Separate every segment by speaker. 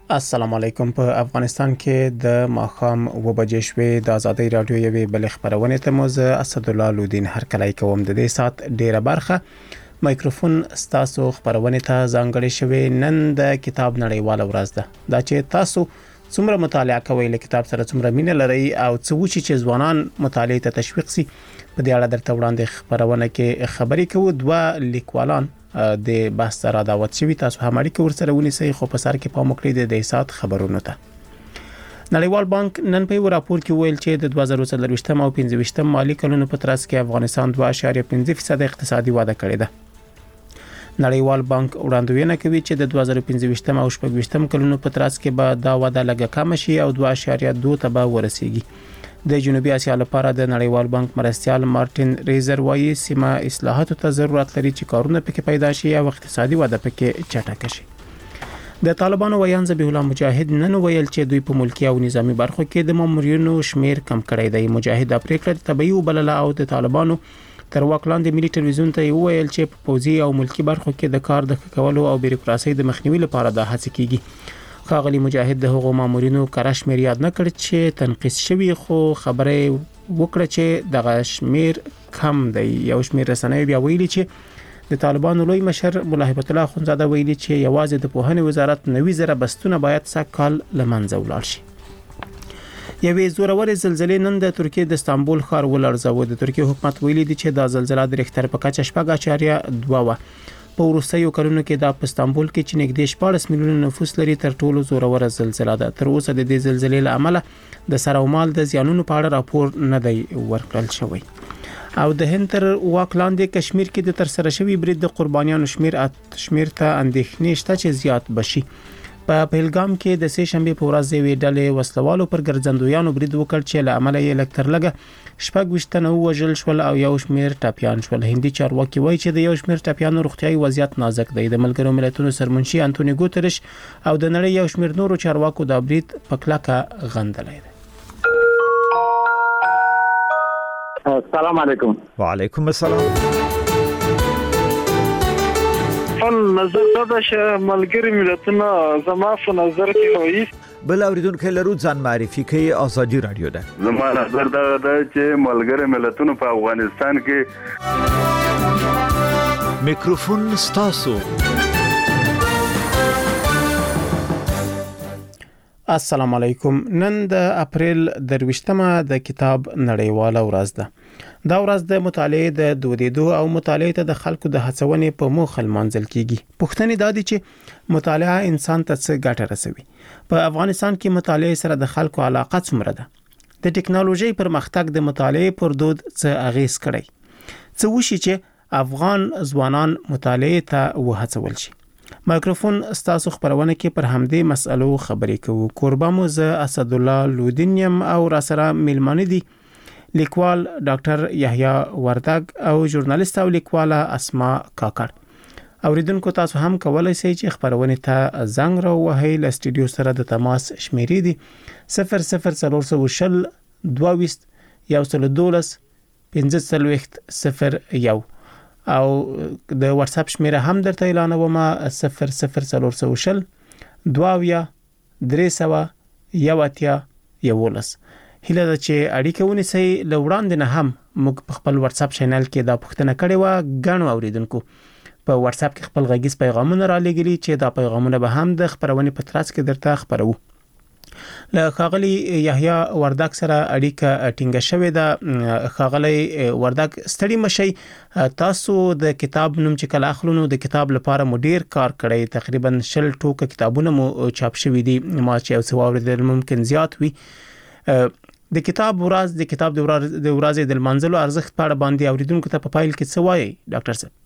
Speaker 1: السلام علیکم. په افغانستان کې د ماښام و بجې شوې د ازادي رادیو یوې بل خبرونه ته موزه اسد الله لودین هر کله کوم د دې سات ډیره برخه مایکروفون ستاسو خبرونه ته ځانګړې شوې. نن د کتاب نړیواله ورځ ده. دا چې تاسو څومره مطالعه کوئ، له کتاب سره څومره مینه لرئ او څه وشي چې ځوانان مطالعه ته تشویق سي، په دې اړه درته وړاندې خبرونه کې خبرې کوو. دوه لیکوالان د بحث سره دعوت شوي، تاسو هم اړیکه ورسره ونیسئ. خو په سر کې پام وکړئ د سات خبرونو ته. نړیوال بانک نن په یو راپور کې ویل چې د 2023 او 25 مالي کلونو په ترڅ کې افغانستان 2.5% اقتصادي وده کړې ده. نړیوال بانک وړاندوینه کوي چې د 2025 او 26 کلونو په ترڅ کې به دا وده لږه کم شي او 2.2 ته به ورسیږي. د جنوبي اسیا لپاره د نړیوال بانک مرستيال مارټین ریزر وايي سیمه اصلاحاتو ته ضرورت لري چې کارونه پکې پیدا شي او اقتصادي وده پکې چټکه شي. د طالبانو ویان ذبیح الله مجاهد نن ویل چې دوی په ملکی او نظامی برخو کې د مامورینو شمیر کم کړی دی. مجاهد د پریکړه تبعی وبلله او د طالبانو تر واک لاندې ملي ټلویزیون ته ویل چې په پوځي او ملکی برخو کې د کار د کولو او بیروکراسي د مخنیوي لپاره د هڅې کیږي. خاغلی مجاهد د هغو مامورینو کار شمیر یاد نه کړ چې تنقیس شوی، خو خبره وکړه چې د شمیر کم دی. یو شمیر رسنۍ بیا ویلي چې د طالبانو لوی مشر مولا هیبت الله اخونزاده ویلي چې یوازې د پوهنې وزارت 90,000 بستونه باید سکهال لمنځه ولاړ شي. یوې زورورې زلزلې نن د ترکیه د استانبول ښار ولړزاوه. د ترکیه حکومت ویلي دی چې دا زلزلہ د ریختر په کچه 4.2 و. په وروستیو کلونو کې د استانبول کې چې نږدې 14 میلیون نفوس لري تر ټولو زوروره زلزلہ ده. تر اوسه د دې زلزلې له امله د سر او مال د زیانونو په اړه راپور نه دی ورکړل شوی. او د هند تر واک لاندې کشمیر کې د ترسره شوی برید د قربانیانو شمیر ته اندېښنې شته چې زیات بشي. په پهلګام کې د سه شنبه په ورځ یوې ډلې وسلوالو پر ګرځندویانو برید وکړ چې له امله یې لکتر لګه 26 تنه وژل شول او یو شمیر ټاپیان شول. هندي چارواکي وایي چې د یو شمیر ټاپیانو روغتيایي وضعیت نازک دی. د ملګرو ملتونو سرمنشي انټونی ګوتریش او د نړۍ یو شمیر نورو چارواکو د برید په کلکه غندلی دی.
Speaker 2: السلام علیکم.
Speaker 3: وعلیکم السلام.
Speaker 4: نظر دا چې ملګری ملتونه زما په نظر کې وایي
Speaker 3: بل اوریدونکو لرو ځان معرفي کوي. ازادي رادیو ده.
Speaker 5: زما نظر دا چې ملګری ملتونه په افغانستان کې
Speaker 3: میکروفون ستاسو.
Speaker 1: السلام علیکم. نن د اپریل 23مه د کتاب نړیواله ورځ ده. دا ورځ د مطالعې د دودیدو او مطالعې ته د خلکو د هڅونې په موخه لمانځل کیږي. پوښتنې دا دي چې مطالعه انسان ته څه ګټه رسوي. په افغانستان کې مطالعې سره د خلکو علاقه څومره ده؟ د ټکنالوژي پرمختګ د مطالعې پر دود څه اغیز کړی؟ څه وشي چې افغان ځوانان مطالعې ته وهڅول شي؟ مایکروفون ستاسو خبرونه کې پر همدې مسئلو خبرې کوو. کوربه مو زه اسد الله لودین یم او را سره میلمانه دي لیکوال ډاکټر یحیی وردګ او ژورنالیست او لیکواله اسما کاکړ. اوریدونکو تاسو هم کولای شئ چې خبرونه ته زنګ راوهئ. له سټوډیو سره د تماس شمیرې دي 00420 22 112 1501 او د واتس اپ شمیره هم درته اعلانوم 00420 22 311 هله دا چې اړیکه ونیسئ. له وړاندې نه هم موږ په خپل واتس اپ چینل کې دا پوښتنه کړې و. غاڼو اوریدونکو په واتس اپ کې خپل غږیز پیغامونه را لګیلي چې دا پیغامونه به هم د خبرونې په ترڅ کې درته خبرو. له خاغلی یحیی وردګ سره اړیکه ټینګه شوې ده. خاغلی وردګ ستړي مشي. تاسو د کتاب نوم چې کله اخلونو د کتاب لپاره مو ډیر کار کړی، تقریبا 60 ټوکه کتابونه مو چاپ شوي دي. ما چې اوس واوریدل ممکن زیات وي. د کتاب ورځ د کتاب د ورځې د منځلو ارزښت په اړه باندې اوریدونکو ته په پایل کې څه وایي ډاکټر صاحب؟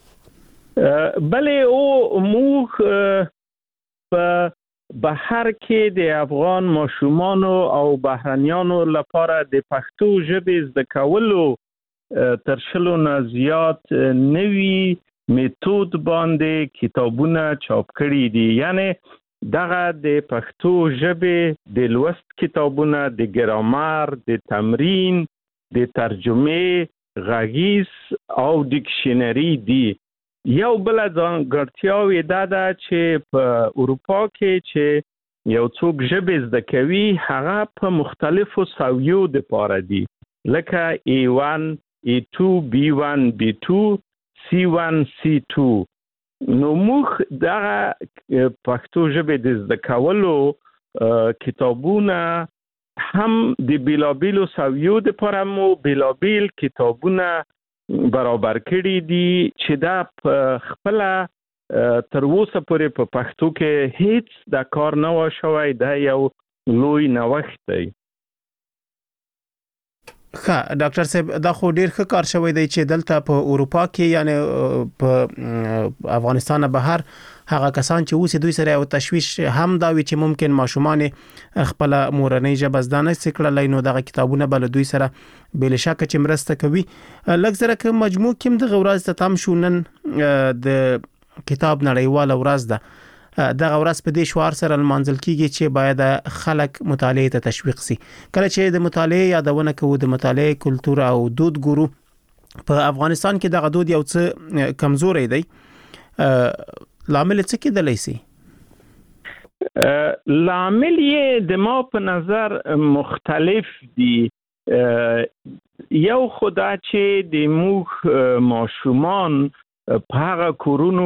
Speaker 4: بلې او موږ په بهر کې د افغان ماشومانو او بهرنیانو لپاره د پښتو ژبې زده کولو تر 100 نه زیات نوي میتود باندې کتابونه چاپ کړي دي. یعنی دغه د پښتو ژبې د لوست کتابونه، د ګرامر، د تمرین، د ترجمه، غږیز او ډکشنری دي. یو بل ځانګړتیاوې دا ده چې په اروپا کې چې یو څوک ژبې زده کوي هغه په مختلفو سویو د پاره دي لکه A1 A2 B1 B2 C1 C2 نو موږ دغه پښتو ژبې د زده کولو کتابونه هم د بیلابیلو سویو د پاره مو بیلابیل کتابونه برابر کړي دي چې دا خپل تر اوسه پورې په پښتو کې هیڅ دا کار نه و شوی دا یو لوی نوښت دی.
Speaker 1: ښه ډاکټر صاحب دا خو ډیر ښه کار شوی دی چې دلته په اروپا کې یعنی په افغانستان بهر هغه کسان چې اوس دوی سره یو تشویش هم دا وی چې ممکن ماشومان خپل مورنۍ ژبه زده نه سکړلای نو دغه کتابونه بل دوی سره بل شک چې مرسته کوي. لږ زره کوم مجموع کوم د غورز ته تام شونن د کتاب نړیواله ورځ ده دغه ورځ په دې شوار سره منځل کیږي چې باید خلک مطالعه ته تشویق سي. کله چې د مطالعه یادونه کوو د مطالعه کلتور او دود ګورو په افغانستان کې دغه دود یو څه کمزوري دی لامل څه کېدلی سي؟
Speaker 4: لامل یې د ما په نظر مختلف دي. یو خدا چې د موږ ماشومان په هغه کورونو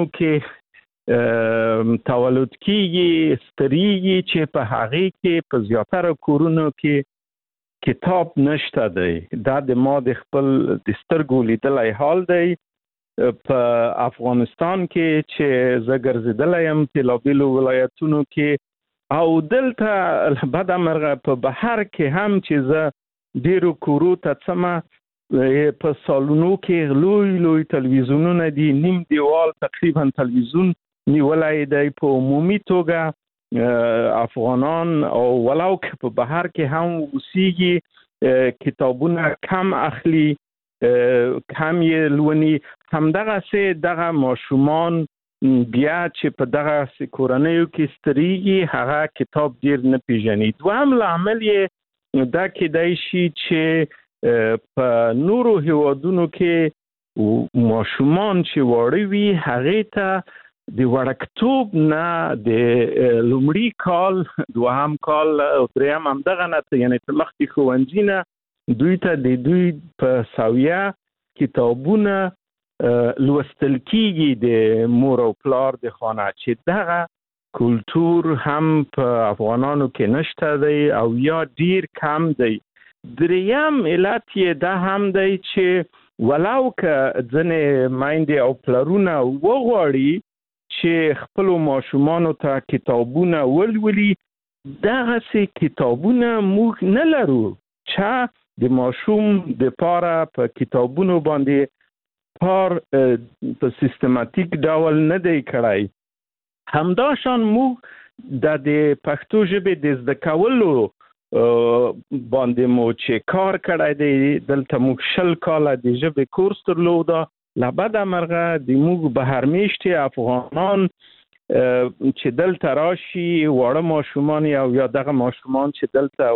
Speaker 4: کې تولد کیږي ستریږي چې په هغه کې په زیاتره کورونو کې کتاب نشته دی. دا د ما د خپل د سترګو لیدلای حال دی. په افغانستان کې چې زه ګرځېدلی یم بیلابیلو ولایتونو کې او دلته بدمرغه په بهر کې هم چې زه ډیرو کورو ته څمه په سالونو کې لوی تلویزیونونه دي نیم دیوال تقریبا تلویزیون نیولای دی. په عمومي توګه افغانان او ولو که په بهر کې هم اوسېږي کتابونه کم اخلي کم یې لونی همدغه سه دغه ماشومان بیا چې په دغه کورنیو کې ستریږي هغه کتاب ډیر نه پیژني. دوهم لامل یې دا کېدای شي چې په نورو هیوادونو کې ماشومان چې واړه وي هغه ته د وړکتوب نه د لومړي کال دوهم کال او دریم هم دغه نه یعنی په مخکې ښوونځي نه دوی ته د دوی په سویه کتابونه لوستل کیږي د مور او پلار د خانه چې دغه کلتور هم په افغانانو کې نشته دی او یا ډیر کم دی. دریم علت یې دا هم دی چې ولو که ځنې میندې او پلرونه وغواړي چې خپل ماشومانو ته کتابونه ولولي دغه کتابونه موږ نه لرو چې د ماشوم د پاره په کتابونو باندې کار په سیستماتیک ډول نه دی کړی. همداشان موږ د پښتو ژبې د زده کولو باندې مو چې کار کړی دی دلته موږ 20 کاله د ژبې کورس درلوده لبد مرغه د موږ بهرمیشتي افغانان چې دلته راشي وړه ماشومان یا دغه ماشومان چې دلته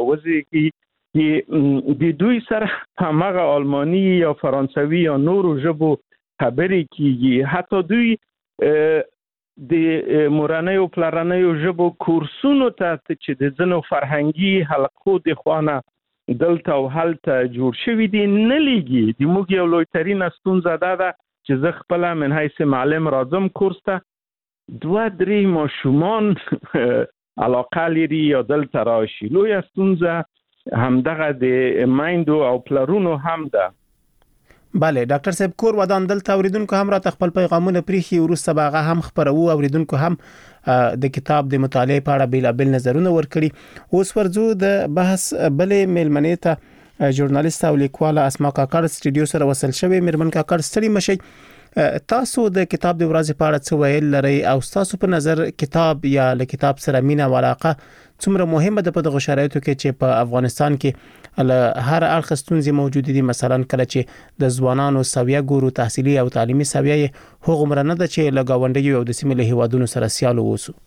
Speaker 4: وزیږي د دوی سره همغه آلمانی یا فرانسوي یا نورو ژبو خبرې کیږي. حتی دوی د مورنیو پلرنیو ژبو کورسونو ته چې د ځینو فرهنګي حلقو د خوانه دلته او هلته جوړ شوي دي نه لیږي. د موږ یو لوی ترینه ستونزه ده چې زه خپله من حیث معلم راځم کورس ته 2-3 ماشومان علاقه لري یا دلته راشي. لویه ستونزه همدغه د میندو او پلرونو هم ده.
Speaker 1: بله ډاکټر صاحب کور ودان دلته اوریدونکو هم را خپل پیغامونه پریخي ورسته باغه هم خبرو اوریدونکو هم د کتاب د مطالعه په اړه بیلابل نظرونه ورکړي. اوس ورځو د بحث بلې ملمنې ته ژورنالیست او لیکواله اسما کاکړ سټډیو سره وصل شوی. مرمن کاکړ ستړي مشي تاسو د کتاب د ورځې په اړه څه ویل لري او تاسو په نظر کتاب یا له کتاب سره مینه او علاقه څومره مهمه ده په دغه شرایطو کې چې په افغانستان کې هر اړخ ستونزې موجود دي؟ مثلا کله چې د ځوانانو سویه ګورو تحصیلي او تعلیمي سویه هغه مرنه ده چې لګاونډي او د سیمې له هیوادونو سره سیال ووسو.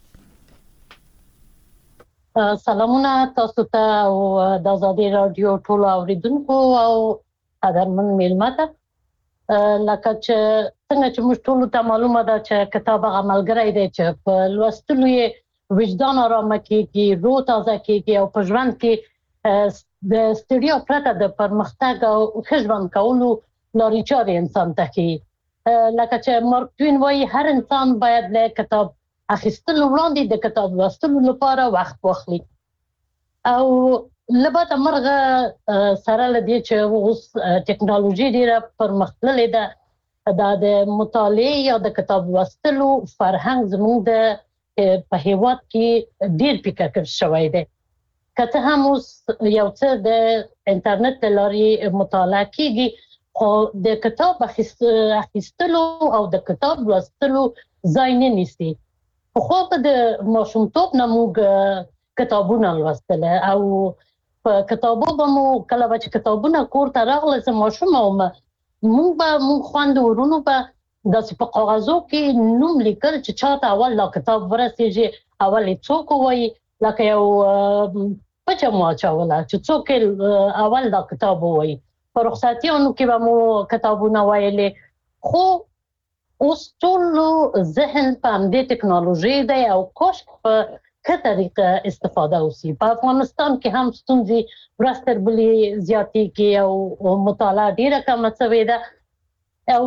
Speaker 6: سلامونه تاسو ته او د آزادي رادیو ټول اوریدونکو او قدرمن میلمه لکه چې څنګه چې موږ ټول ته معلومه ده چې کتاب هغه ملګری دی چې په لوستلو یې وجدان آرامه کیږي، روح تازه کیږي او په ژوند کې د ستړیا پرته د پرمختګ او ښه ژوند کولو لارې چارې انسان ته ښیي. لکه چې مارک توین وایي هر انسان باید له کتاب اخیستلو وړاندې د کتاب لوستلو لپاره وخت واخلي. او لباته مرغه سره لدی چې اوس ټکنالوژي ډیره پرمختللې ده، د مطالعه یا د کتاب لوستلو فرهنګ زموږ د په هیواد کې ډیر پیکه شوی دی. کته هم اوس یو څه د انټرنیټ لارې مطالعه کیږي، خو د کتاب اخیستلو او د کتاب لوستلو ځای نه نیسي. خو په د ماشومتوب نه موږ کتابونه لوستل او په کتابو به مو کله چې کتابونه کور ته راغله زه ماشوم وم، موږ خوند ورونو به داسې په کاغذو کې نوم لیکل چې چاته اول لا کتاب ورسېږي، اول یې څوک وایي، لکه یو پچه مو اچوله چې څوک اول دا کتاب وایي. په رخصتیانو کې به مو کتابونه وایلې. خو اوس ټول ذهن په همدې ټکنالوژي دی او کاش په ښه طریقه استفاده وشي. په افغانستان کې هم ستونزې ورځ تر بلې زیاتېږي او مطالعه ډیره کمه شوې ده.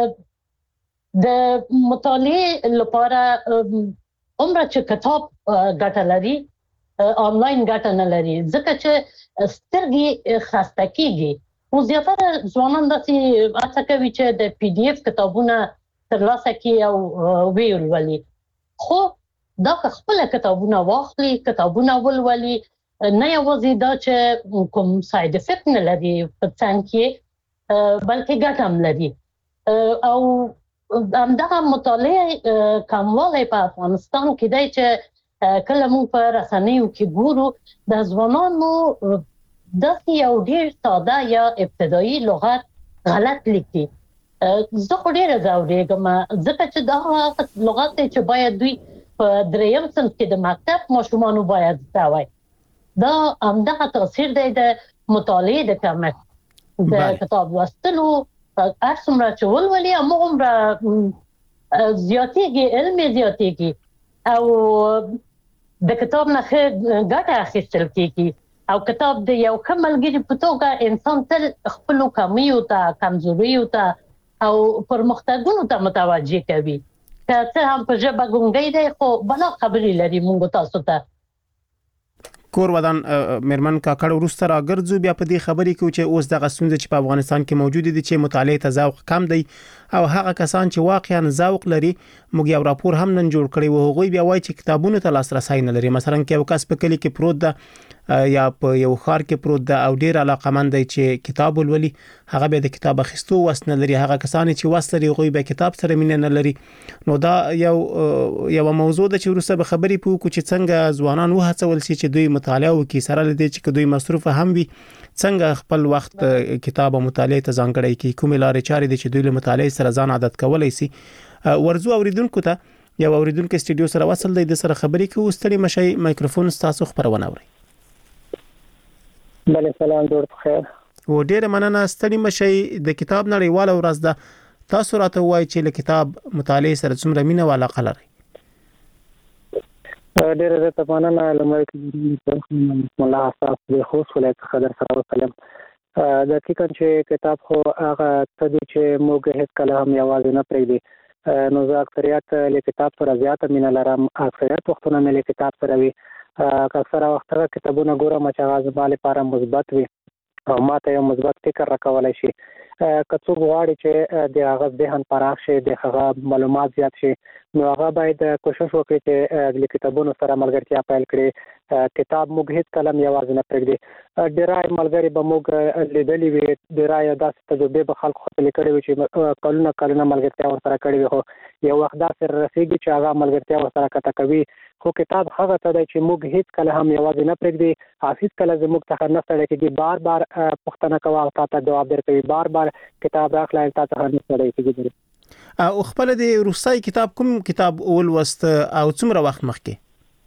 Speaker 6: او د مطالعې لپاره عمره چې کتاب ګټه لري آنلاین ګټه نه لري، ځکه چې سترګې خسته کیږي. او زیاتره ځوانان داسې هڅه کوي چې د پی ډي اف کتابونه ترلاسه کړي او ویې ولولي. خو دا خپل کتابونه واخلي، کتابونه ولولي، نه یوازې دا چې کوم ساید افیکټ نه لري په څنګ کې بلکې ګټه هم لري. او همدغه مطالعه کموالی په افغانستان کې دی چې کله موږ په رسنیو کې ګورو د ځوانانو داسې یو ډیر ساده یا ابتدایي لغت غلط لیکي. زه خو ډیره ځورېږم ځکه چې دا لغت دی چې باید دوی په دریم صنف کې د مکتب ماشومانو باید زده وای. دا همدغه تاثیر دی د مطالعې د کمښت. د کتاب لوستلو هر څومره چې ولولي هماغومره زیاتېږي، علم یې زیاتېږي او د کتاب نه ښه ګټه اخیستل کېږي. او کتاب د یو ښه ملګري په توګه انسان تل خپلو کمیو ته، کمزوریو ته او پرمختګونو ته متوجه کوي. که څه هم په ژبه ګونګی دی خو بلا خبرې لري موږ تاسو ته.
Speaker 1: کور ودان مرمن کاکړ وروسته راګرځو بیا په دې خبرې کې چې اوس دغه ستونزې چې په افغانستان کې موجود دي چې مطالعه ته ذوق کم دی او هغه کسان چې واقعا ذوق لري، موږ یو راپور هم نن جوړ کړی و، هغوی بیا وایي چې کتابونو ته لاسرسي نه لري. مثلا کې یو کس په کلی کې پروت ده یا په یو خار کې پروت ده او ډیر علاقمند دی چې کتاب ولولي، هغه به د کتاب اخیستو وس نه لري. هغه کسان چې وس لري هغوی به کتاب سره مینه نه لري. نو دا یو موضوع ده چې وروسته به خبرې پوکو چې څنګه ځوانان وهڅول شي چې دوی مطالعه وکړي، سره لدی چې دوی مصروف هم وي، څنګه خپل وخت کتاب او مطالعه ته ځانګړی کړي، کومې لارې چارې دي چې دوی له مطالعه سره ځان عادت کولای شي. ورزو اوریدونکو ته یو اوریدونکو استډیو سره وصل دی، د سره خبرې کوو. ستړي مشي، مایکروفون ستاسو خبرونه اوري.
Speaker 7: بله سلام، جوړ بخیر.
Speaker 1: و ډیره مننه. ستړي مشي، د کتاب نړیواله ورځ ده، تاسو راته وایي چې له کتاب مطالعه سره څومره مینه او علاقه لرئ؟
Speaker 7: ډیره زیاته مننه. لومړی مولا حساس د خوست ولایت څخه در سره وسلم. دقیقاً چې کتاب خو هغه څه دی چې موږ هیڅ کله هم یوازې نه پرېږدي. نو زه اکثریت له کتاب سره زیاته مینه لرم، اکثریت وختونه مې له کتاب سره وي. اکثره وخت کتابونه ګورم چې هغه زما لپاره مثبت وي او ماته یو مثبت فکر راکولای شي. که څوک غواړي چې د هغه ذهن پراخ شي، د هغه معلومات زیات شي، نو هغه باید کوشش وکړي چې د کتابونو سره ملګرتیا پیل کړي. کتاب موږ هیڅ کله یوازې نه پرېږدي. ډېرای ملګري به موږ لیدلي وي، ډېرای داسې تجربې به خلکو خپلې کړې وي چې کلونه ملګرتیا ورسره کړې وي، خو یو وخت داسې رسېږي چې هغه ملګرتیا ورسره قطع کوي. خو کتاب هغه څه دی چې موږ هیڅ کله هم یوازې نه پرېږدي، هیڅ کله زموږ څخه نه ستړی کېږي. بار بار پوښتنه کوه او تا ته جواب درکوي، بار بار کتاب راخلای تا څخه نه ستړی کېږي.
Speaker 1: او خپل د روسي کتاب کوم کتاب ولوست او څومره وخت مخکې؟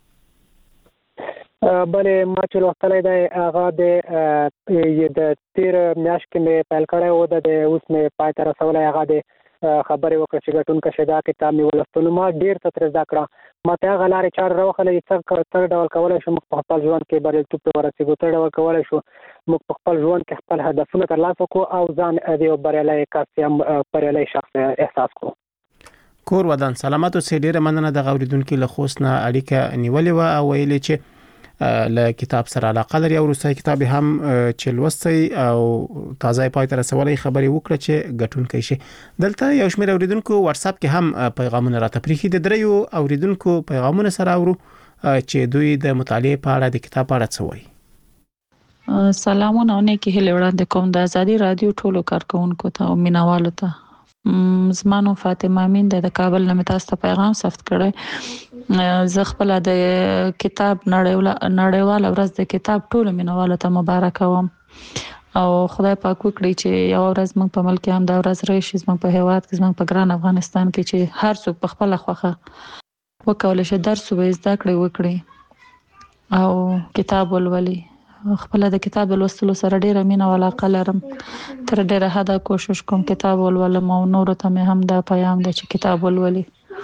Speaker 7: بلې ما چې لوستلی دی هغه د 13 میاشت کې مې پیل کړی و، د اوس مې پای ته رسولی. هغه د خبرې وکړه چې ګټونکی شي دا کتاب مې ولوستو. نو ما ډېر څه ترې زده کړه. ما ته هغه لارې چارې راوښودلې چې څه ډول کولی شو موږ په خپل ژوند کې بریالیتوب ته ورسېږو، څه ډول کولی شو موږ په خپل ژوند کې خپل هدفونه ترلاسه کړو او ځان د یو بریالی کس یا بریالی شخص احساس کړو.
Speaker 1: کور ودان سلامت اوسې. ډیره مننه د اوریدونکو له خوست نه اړیکه نیولې و او ویلې چې له کتاب سره علاقه لري او روسي کتاب هم چې لوستي او تازه پای ته رسولې خبري وکړه چې ګټونکې شي. دلته یو شمېر اوریدونکو واتس اپ کې هم پیغامونه راته پریخي د دریو اوریدونکو پیغامونه سره اورو چې دوی د مطالعه په اړه د کتاب په اړه څه وایي.
Speaker 8: سلامونه او نیکی هیله وړاندې کوم د ازادي رادیو ټولو کارکونکو ته او مینوالو ته. زمانو فاطمه امین د کابل نه تاسو ته پیغام ثبت کړی. زه خپل د کتاب نړیوال ورځ د کتاب ټولو مینوالو ته مبارک وم او خدای پاک وکړي چې یو ورځ موږ په ملک هم دا ورځ راشي زموږ په هیواد کې زموږ په ګران افغانستان کې چې هر څوک په خپل خوخه وکولای شي درس زده کړي او کتاب ولولي. خپل د کتاب لوستلو سره ډیره مینه او علاقه لرم. تر ډیره حده کوشش کوم کتاب ولولم او نور ته هم دا پیغام دی چې کتاب ولولي.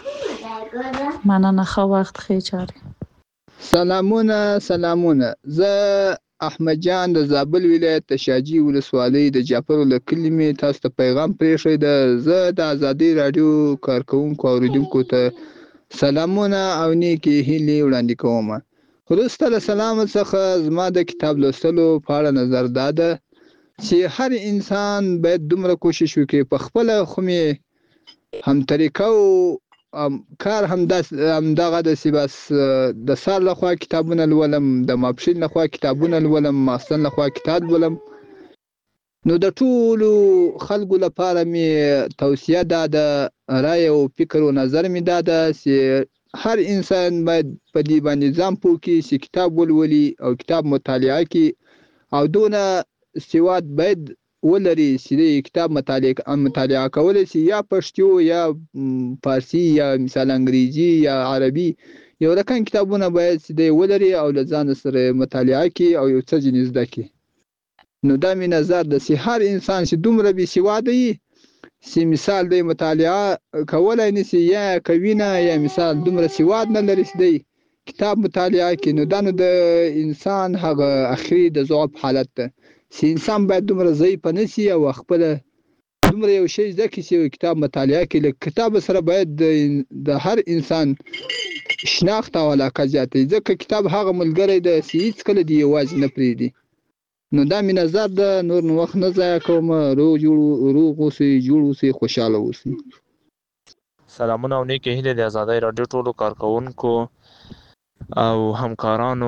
Speaker 8: مننه، خو وخت ښه چاري.
Speaker 9: سلامونه. زه احمد جان د زابل ولایت د شاجي ولسوالۍ د جعفر له کلمې تاسو ته پیغام پرېښی ده. زه د ازادي رادیو کارکونکو اوریدونکو ته سلامونه او نیکی هیلې وړاندې کوم. وروسته له سلام څخه زما د کتاب لوستلو په اړه نظر دا ده چې هر انسان باید دومره کوشش وکړي په خپله خو مې هم طریقه او کار همدغه داسې بس د سهار لخوا کتابونه لولم، د ماپښین لخوا کتابونه لولم، ماخستن لخوا کتاب لولم. نو د ټولو خلکو لپاره مې توصیه دا ده، رای او فکر او نظر مې دا ده چې هر انسان باید په دې باندې ځان پوه کړي چې کتاب ولولي او کتاب مطالعه کړي او دونه سواد باید ولري چې د کتاب مطالعه کولی شي، یا پښتو یا فارسی یا مثال انګریزي یا عربي، یو رقم کتابونه باید چې دی ولري او له ځان سره مطالعه کړي او یو څه ځینې زده کړي. نو دا مې نظر ده چې هر انسان چې دومره بې سواده وي چې مثال دی مطالعه کولای نشي یا کوي نه، یا مثال دومره سواد نه لري چې دی کتاب مطالعه کوي، نو دا نو د انسان هغه اخري د ضعف حالت ده چې انسان باید دومره ضعیف نشي او خپل دومره یو شی زده کړي چې کتاب مطالعه کوي. له کتاب سره باید د هر انسان شناخت او علاقه زیاته، ځکه کتاب هغه ملګری دی چې هیڅ کله دی یوازې نه پرېږدي. نو دا مې نظر ده، نور نو وخت نه ضایع کوم. روغ اوسئ، جوړ اوسئ، خوشحاله اوسئ.
Speaker 10: سلامونه او نیکی هیلې د ازادۍ راډیو ټولو کارکونکو او همکارانو.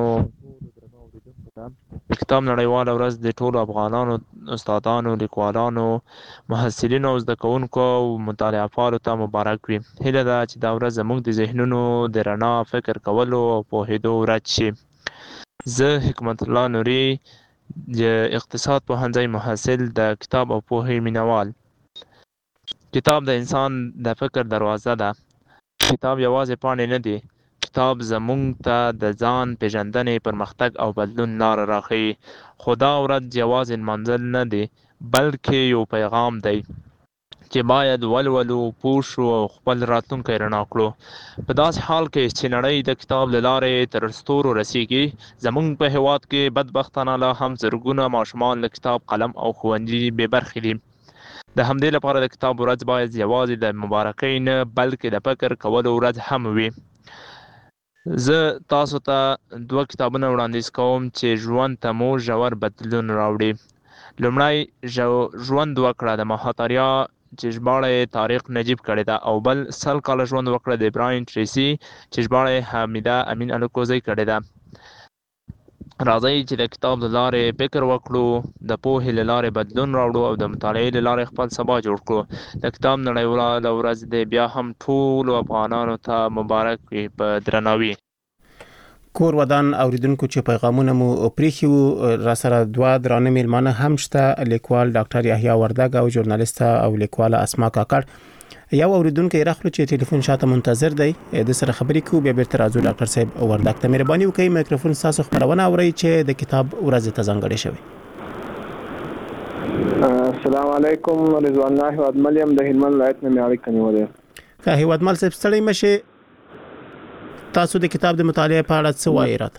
Speaker 10: کتاب نړیواله ورځ د ټولو افغانانو، استادانو، لیکوالانو، محصلینو او زده کوونکو او مطالعه پالو ته مبارک وي. هیله ده چې دا ورځ زموږ د ذهنونو د رڼا فکر کولو او پوهېدو ورځ شي. زه حکمت الله نوري د اقتصاد پوهنځي محصل، د کتاب او پوهې مینوال. کتاب د انسان د فکر دروازه ده. کتاب یوازې پاڼې نه دي، کتاب زموږ ته د ځان پیژندنې، پرمختګ او بدلون لاره راښيي. خو دا ورځ یوازې نمانځل نه دی بلکې یو پیغام دی چې باید ولولو، پوه شو او خپل راتلونکی رڼا کړو. په داسې حال کې چې نړۍ د کتاب له لارې تر ستورو رسیږي، زموږ په هیواد کې بدبختانه لا هم زرګونه ماشومان له کتاب، قلم او ښوونځي بې برخې دي. د همدې لپاره د کتاب ورځ باید یوازې د مبارکۍ نه بلکې د فکر کولو ورځ هم وي. زه تاسو ته 2 کتابونه وړاندیز کوم چې ژوند ته مو ژور بدلون راوړي. لومړی ژوند وکړه د مهاتاریا چې ژباړه یې طارق نجیب کړې ده، او بل 100 کاله ژوند وکړه د براین ټریسي چې ژباړه یې حمیده امین الکوزی کړې ده. راځئ چې د کتاب له لارې فکر وکړو، د پوهې له لارې بدلون راوړو او د مطالعې له لارې خپل سبا جوړ کړو. د کتاب نړیواله ورځ دی، بیا هم ټولو افغانانو ته مبارک وي. په درناوي.
Speaker 1: کور ودان اوریدونکو چې پیغامونه مو پریخي وو، را سره 2 درانه میلمانه هم شته، لیکوال ډاکټر یحیی وردګ او ژورنالیست او لیکواله اسما کاکړ. یو اوریدونکو راخلو چې ټلیفون شاته منتظر دی، د سره خبرې کوو، بیا بیرته راځو ډاکټر صاحب وردګ ته. مهرباني وکړئ میکروفون تاسو خبرونه اورئ چې د کتاب ورځ ته ځانګړې شوی.
Speaker 11: السلام علیکم، رضوان الله هیوادمل یم د هلمند ولایت نه معیاري کنیولې.
Speaker 1: که هیوادمل صاحب ستړي مشه، تاسو د کتاب د مطالعه په اړه څه وایي راته؟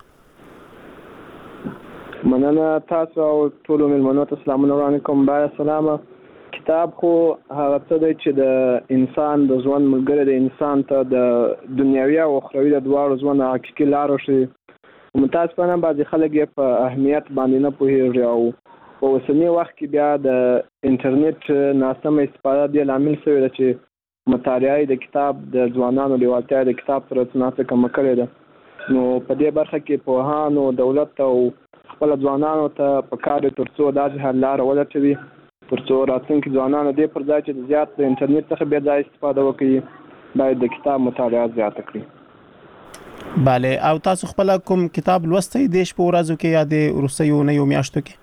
Speaker 11: مننه تاسو او ټول ملمنو ته سلامونه وړاندې کوم. باید سلامه. کتاب خو هغه څه دی چې د انسان د ژوند ملګری د انسان ته د دنیوي او اخروي د دواړو ژوند حقیقي لارو ښیي. متاسفانه بعضې خلک یې په اهمیت باندې نه پوهېږي او په اوسني وخت کې بیا د انټرنیټ ناسمه استفاده دې لامل شوې ده چې مطالعه د کتاب د ځوانانو لیوالتیا د کتاب سره څه کمه کړې ده. نو په دې برخه کې پوهانو، دولت او خپل ځوانانو ته پکار دی تر څو داسې حل لاره ولټوي تر څو راتلونکي ځوانانو دې پر ځای چې زیات د انټرنیټ څخه بې ځایه استفاده وکړي باید د کتاب مطالعه زیاته کړي.
Speaker 1: بله، او تاسو خپل کوم کتاب لوستی دیش په ورځو کې یا د وروستیو نه یو میاشتو کې؟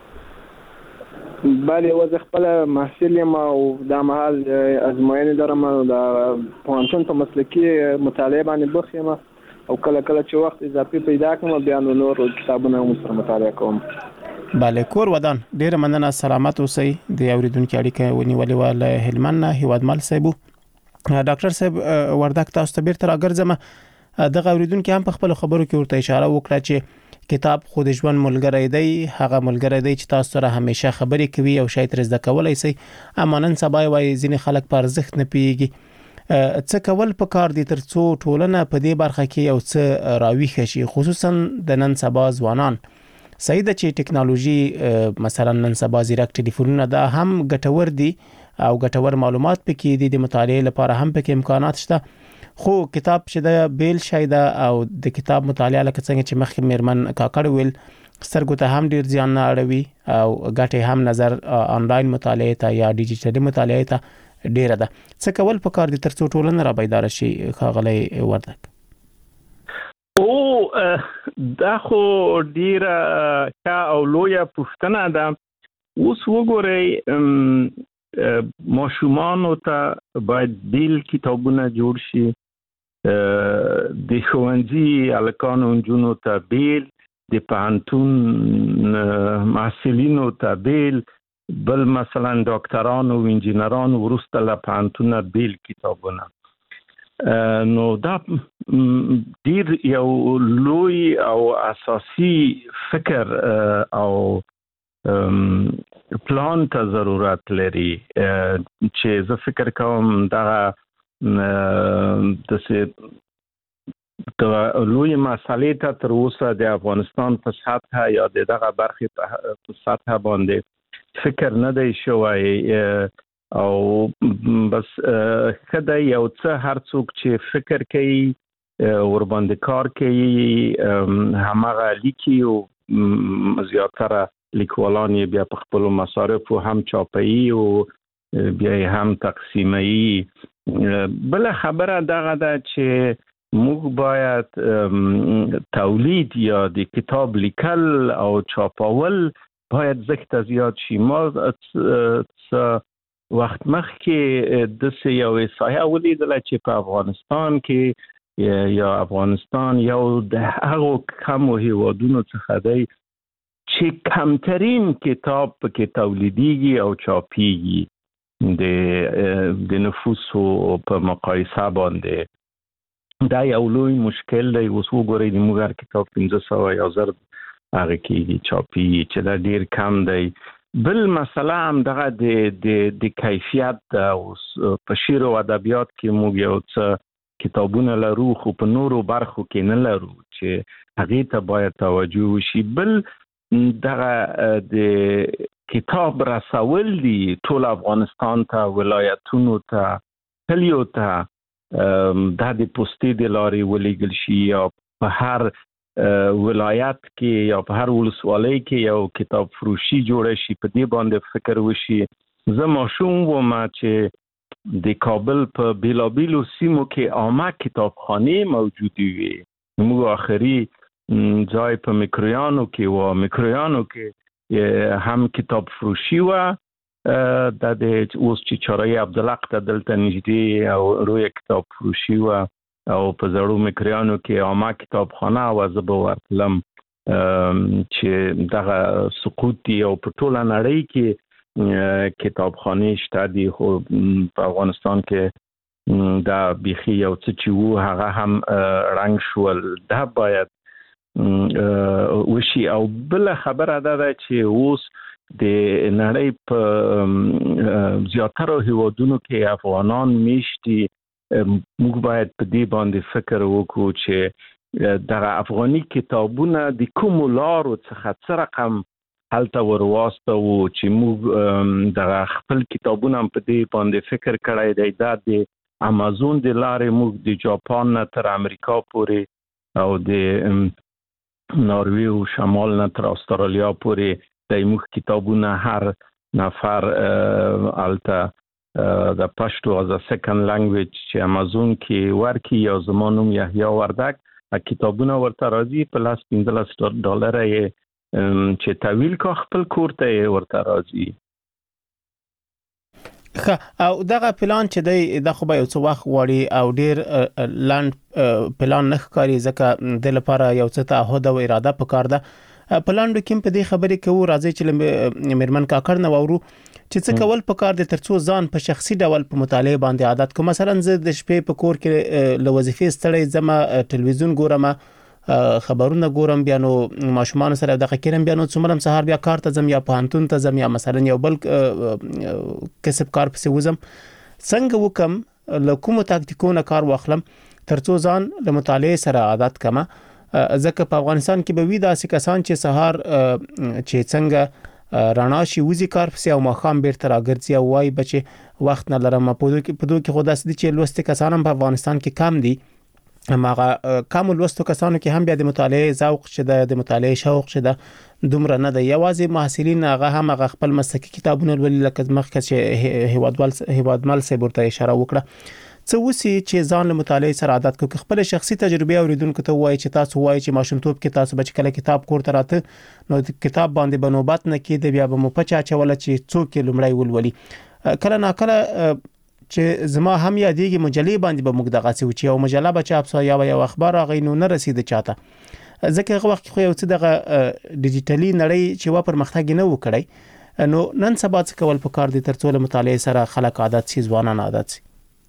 Speaker 11: بله، زه خپل محصل یم او دا مهال ازموینې لرم او د پوهنتون په مسلکي مطالعه باندې بوخت یم او کله کله چې وخت اضافي پیدا کړم بیا نور کتابونه هم سره مطالعه کوم.
Speaker 1: بله، کور ودان ډیره مننه، سلامت اوسئ. د اوریدونکو اړیکه ونیولې ول هلمند نه هیوادمل صاحب. ډاکټر صاحب وردک تاسو ته بیرته راګرځم. دغه اوریدونکو هم په خپل خبرو کې ورته اشاره وکړه چې کتاب خود ژوند ملګری دی، هغه ملګری دی چې تاسو سره همیشه خبرې کوي او شاید تر زده کولای شي. اما نن سبا وایي ځینې خلک په ارزښت نه پیږي. څه کول پکار دي تر څو ټولنه په دې برخه کې یو څه راویښ شي، خصوصا د نن سبا ځوانان. صحیح ده چې ټکنالوژي مثلا نن سبا زیرک ټلیفونونه دا هم ګټور دي او ګټور معلومات پکې دي، د مطالعه لپاره هم پکې امکانات شته، خو کتاب چې دا بیل شي دا او د کتاب مطالعه لکه څنګه چې مخکې میرمن کاکړ ویل سترګو ته هم ډیر زیان نه اړوي او ګټه هم نظر آنلاین مطالعه ته یا ډیجیټل مطالعه ته ډیره ده. څه کول پکار دي تر څو ټولنه را بیدار شي ښاغلی وردک؟
Speaker 4: دا خو ډیره ښه او لویه پوښتنه ده. اوس وګورئ ماشومانو ته باید بیل کتابونه جوړ شي، د ښوونځي هلکانو نجونو ته بیل، د پوهنتون محصلینو ته بیل، بل مثلا ډاکټرانو و انجینرانو وروسته له پوهنتونه بیل کتابونه. نو دا ډیر یو لوی او اساسي فکر او پلان ته ضرورت لري چې زه فکر کوم دغه د لوی مسالې ته تر اوسه د افغانستان په سطح یا دغه برخې په سطح باندې فکر نه دی شوی او بس خدای یو څه هر څوک چې فکر کوي ورباندې کار کوي همغه لیکي او زیاتره لیکوالان یې بیا په خپل مصارفو هم چاپي او بیا هم تقسیمي. بل خبره دغه ده چې موږ باید تولید یا د کتاب لیکل او چاپول باید زیات زیات شي. ما وخت مخکې د یو احصایه ولیدله چې په افغانستان کې یا افغانستان یو د هغو کمو هیوادونو څخه دی چې کمترین کتاب پکې تولیدیږي او چاپیږي د نفوسو په مقایسه باندې. دا یو لوی مشکل دی. اوس وګورئ د موږ هر کتاب 1500 یا 1000 هغه کېږي چاپیږي چې دا ډیر کم دی. بل مسله هم دغه د کیفیت اوس په شعر او ادبیات کې موږ یو څه کتابونه لرو خو په نورو برخو کې نه لرو چې هغې ته باید توجه وشي. بل دغه د کتاب رسول دي ټول افغانستان ته، ولایتونو ته، کلیو ته، دا د پوستې د لارې ولیږل شي یا په هر ولایت کې یا په هر ولسوالۍ کې یو کتاب فروشي جوړه شي، په دې باندې فکر وشي. زه ماشوم وم چې د کابل په بیلابیلو سیمو کې عامه کتابخانې موجودې وي. موږ آخري ځای په مکرویانو کې و، مکرویانو کې هم کتاب فروشي و، د اوس چې چارای عبدالحق ته دلته نږدې او روی کتاب فروشي و او په زړو مکریانو کې عامه کتابخانه و. زه به ورتلم چې دغه سقوط دی او په ټوله نړۍ کې کتابخانه شته دي خو په افغانستان کې دا بيخي یو څه چې وو هغه هم رنګ شول. دا باید وشي. او بل خبره ده چې اوس د نړۍ په زیاتره هیوادونو کې افغانان میشتي. موږ باید په دې باندې فکر وکړو چې دغه افغاني کتابونه د کوم لارو څخه څه رقم هلته ورواستو چې موږ دغه خپل کتابونه په دې باندې فکر کړی دی. دا د امازون د لارې موږ د جاپان نه تر امریکا پورې او د ناروی او شمال نه تر استرالیا پورې د موږ کتابونه هر نفر الته د پښتو از سکند لنګویج چې امازون کې ورکی یا زمانوم یحیی وردک کتابونه ورته راځي په لاس $15 چې تحویل کا خپل کور ته ورته راځي.
Speaker 1: او دغه پلان چې د خو به یو څه وخت غواړي او ډیر لاند پلان نه ښکاري ځکه د لپاره یو څه تعهد او اراده پکار ده. پلاندو کې په دې خبرې کوو راځي چې میرمن کاکړ نو ورو چې څه کول پکار دي ترڅو ځان په شخصي ډول په مطالعه باندې عادت کو. مثلا زه د شپې په کور کې ل وظیفې ستړی زما ټلویزیون ګورم خبرونه ګورم بیا نو ماشومان سره دغه کېرم بیا نو څومره سهار بیا کار ته زم یا پانتون ته زم یا مثلا یو بل کسب کار پسې وزم څنګه وکم له کوم تاکتیکونو کار واخلم ترڅو ځان له مطالعه سره عادت کما. ځکه په افغانستان کې به وی داسې کسان چې سهار چې څنګه رانا شي وزي کار پسې او ماخام بیرته راګرځي او وای بچي وخت نه لرم په دوی کې خو داسې چې لوست کسان په افغانستان کې کم دي. هغه کم لوستو کسانو کې هم بیا د مطالعه ذوق شته د مطالعه شوق شته دومره نه ده. یوازې محصلین هغه هم خپل مسلکي کتابونه ولې لکه مخکې چې هیوادمل سه ورته اشاره وکړه. څه وسی چې ځان له مطالعه سره عادت کو خپل شخصي تجربه اوریدونکو ته وایي چې تاسو وایي چې ماشومتوب کې تاسو بچ کله کتاب کور ته راته نو کتاب باندې بنوبات نه کېد بیا به مو پچا چول چې څوک لمړی ولولي. کله نا کله چې زما هم یادېږي مجلې باندې به موږ دغه څه چې او مجله بچا اپسا یا یو اخبار غینو نه رسید چاته ځکه هغه وخت خو یو څه دغه ډیجیټلی نړۍ چې وا پرمختګ نه وکړي نو نن سبا څه کول پکار دي ترڅو له مطالعه سره خلک عادت شي ځوانان عادت شي.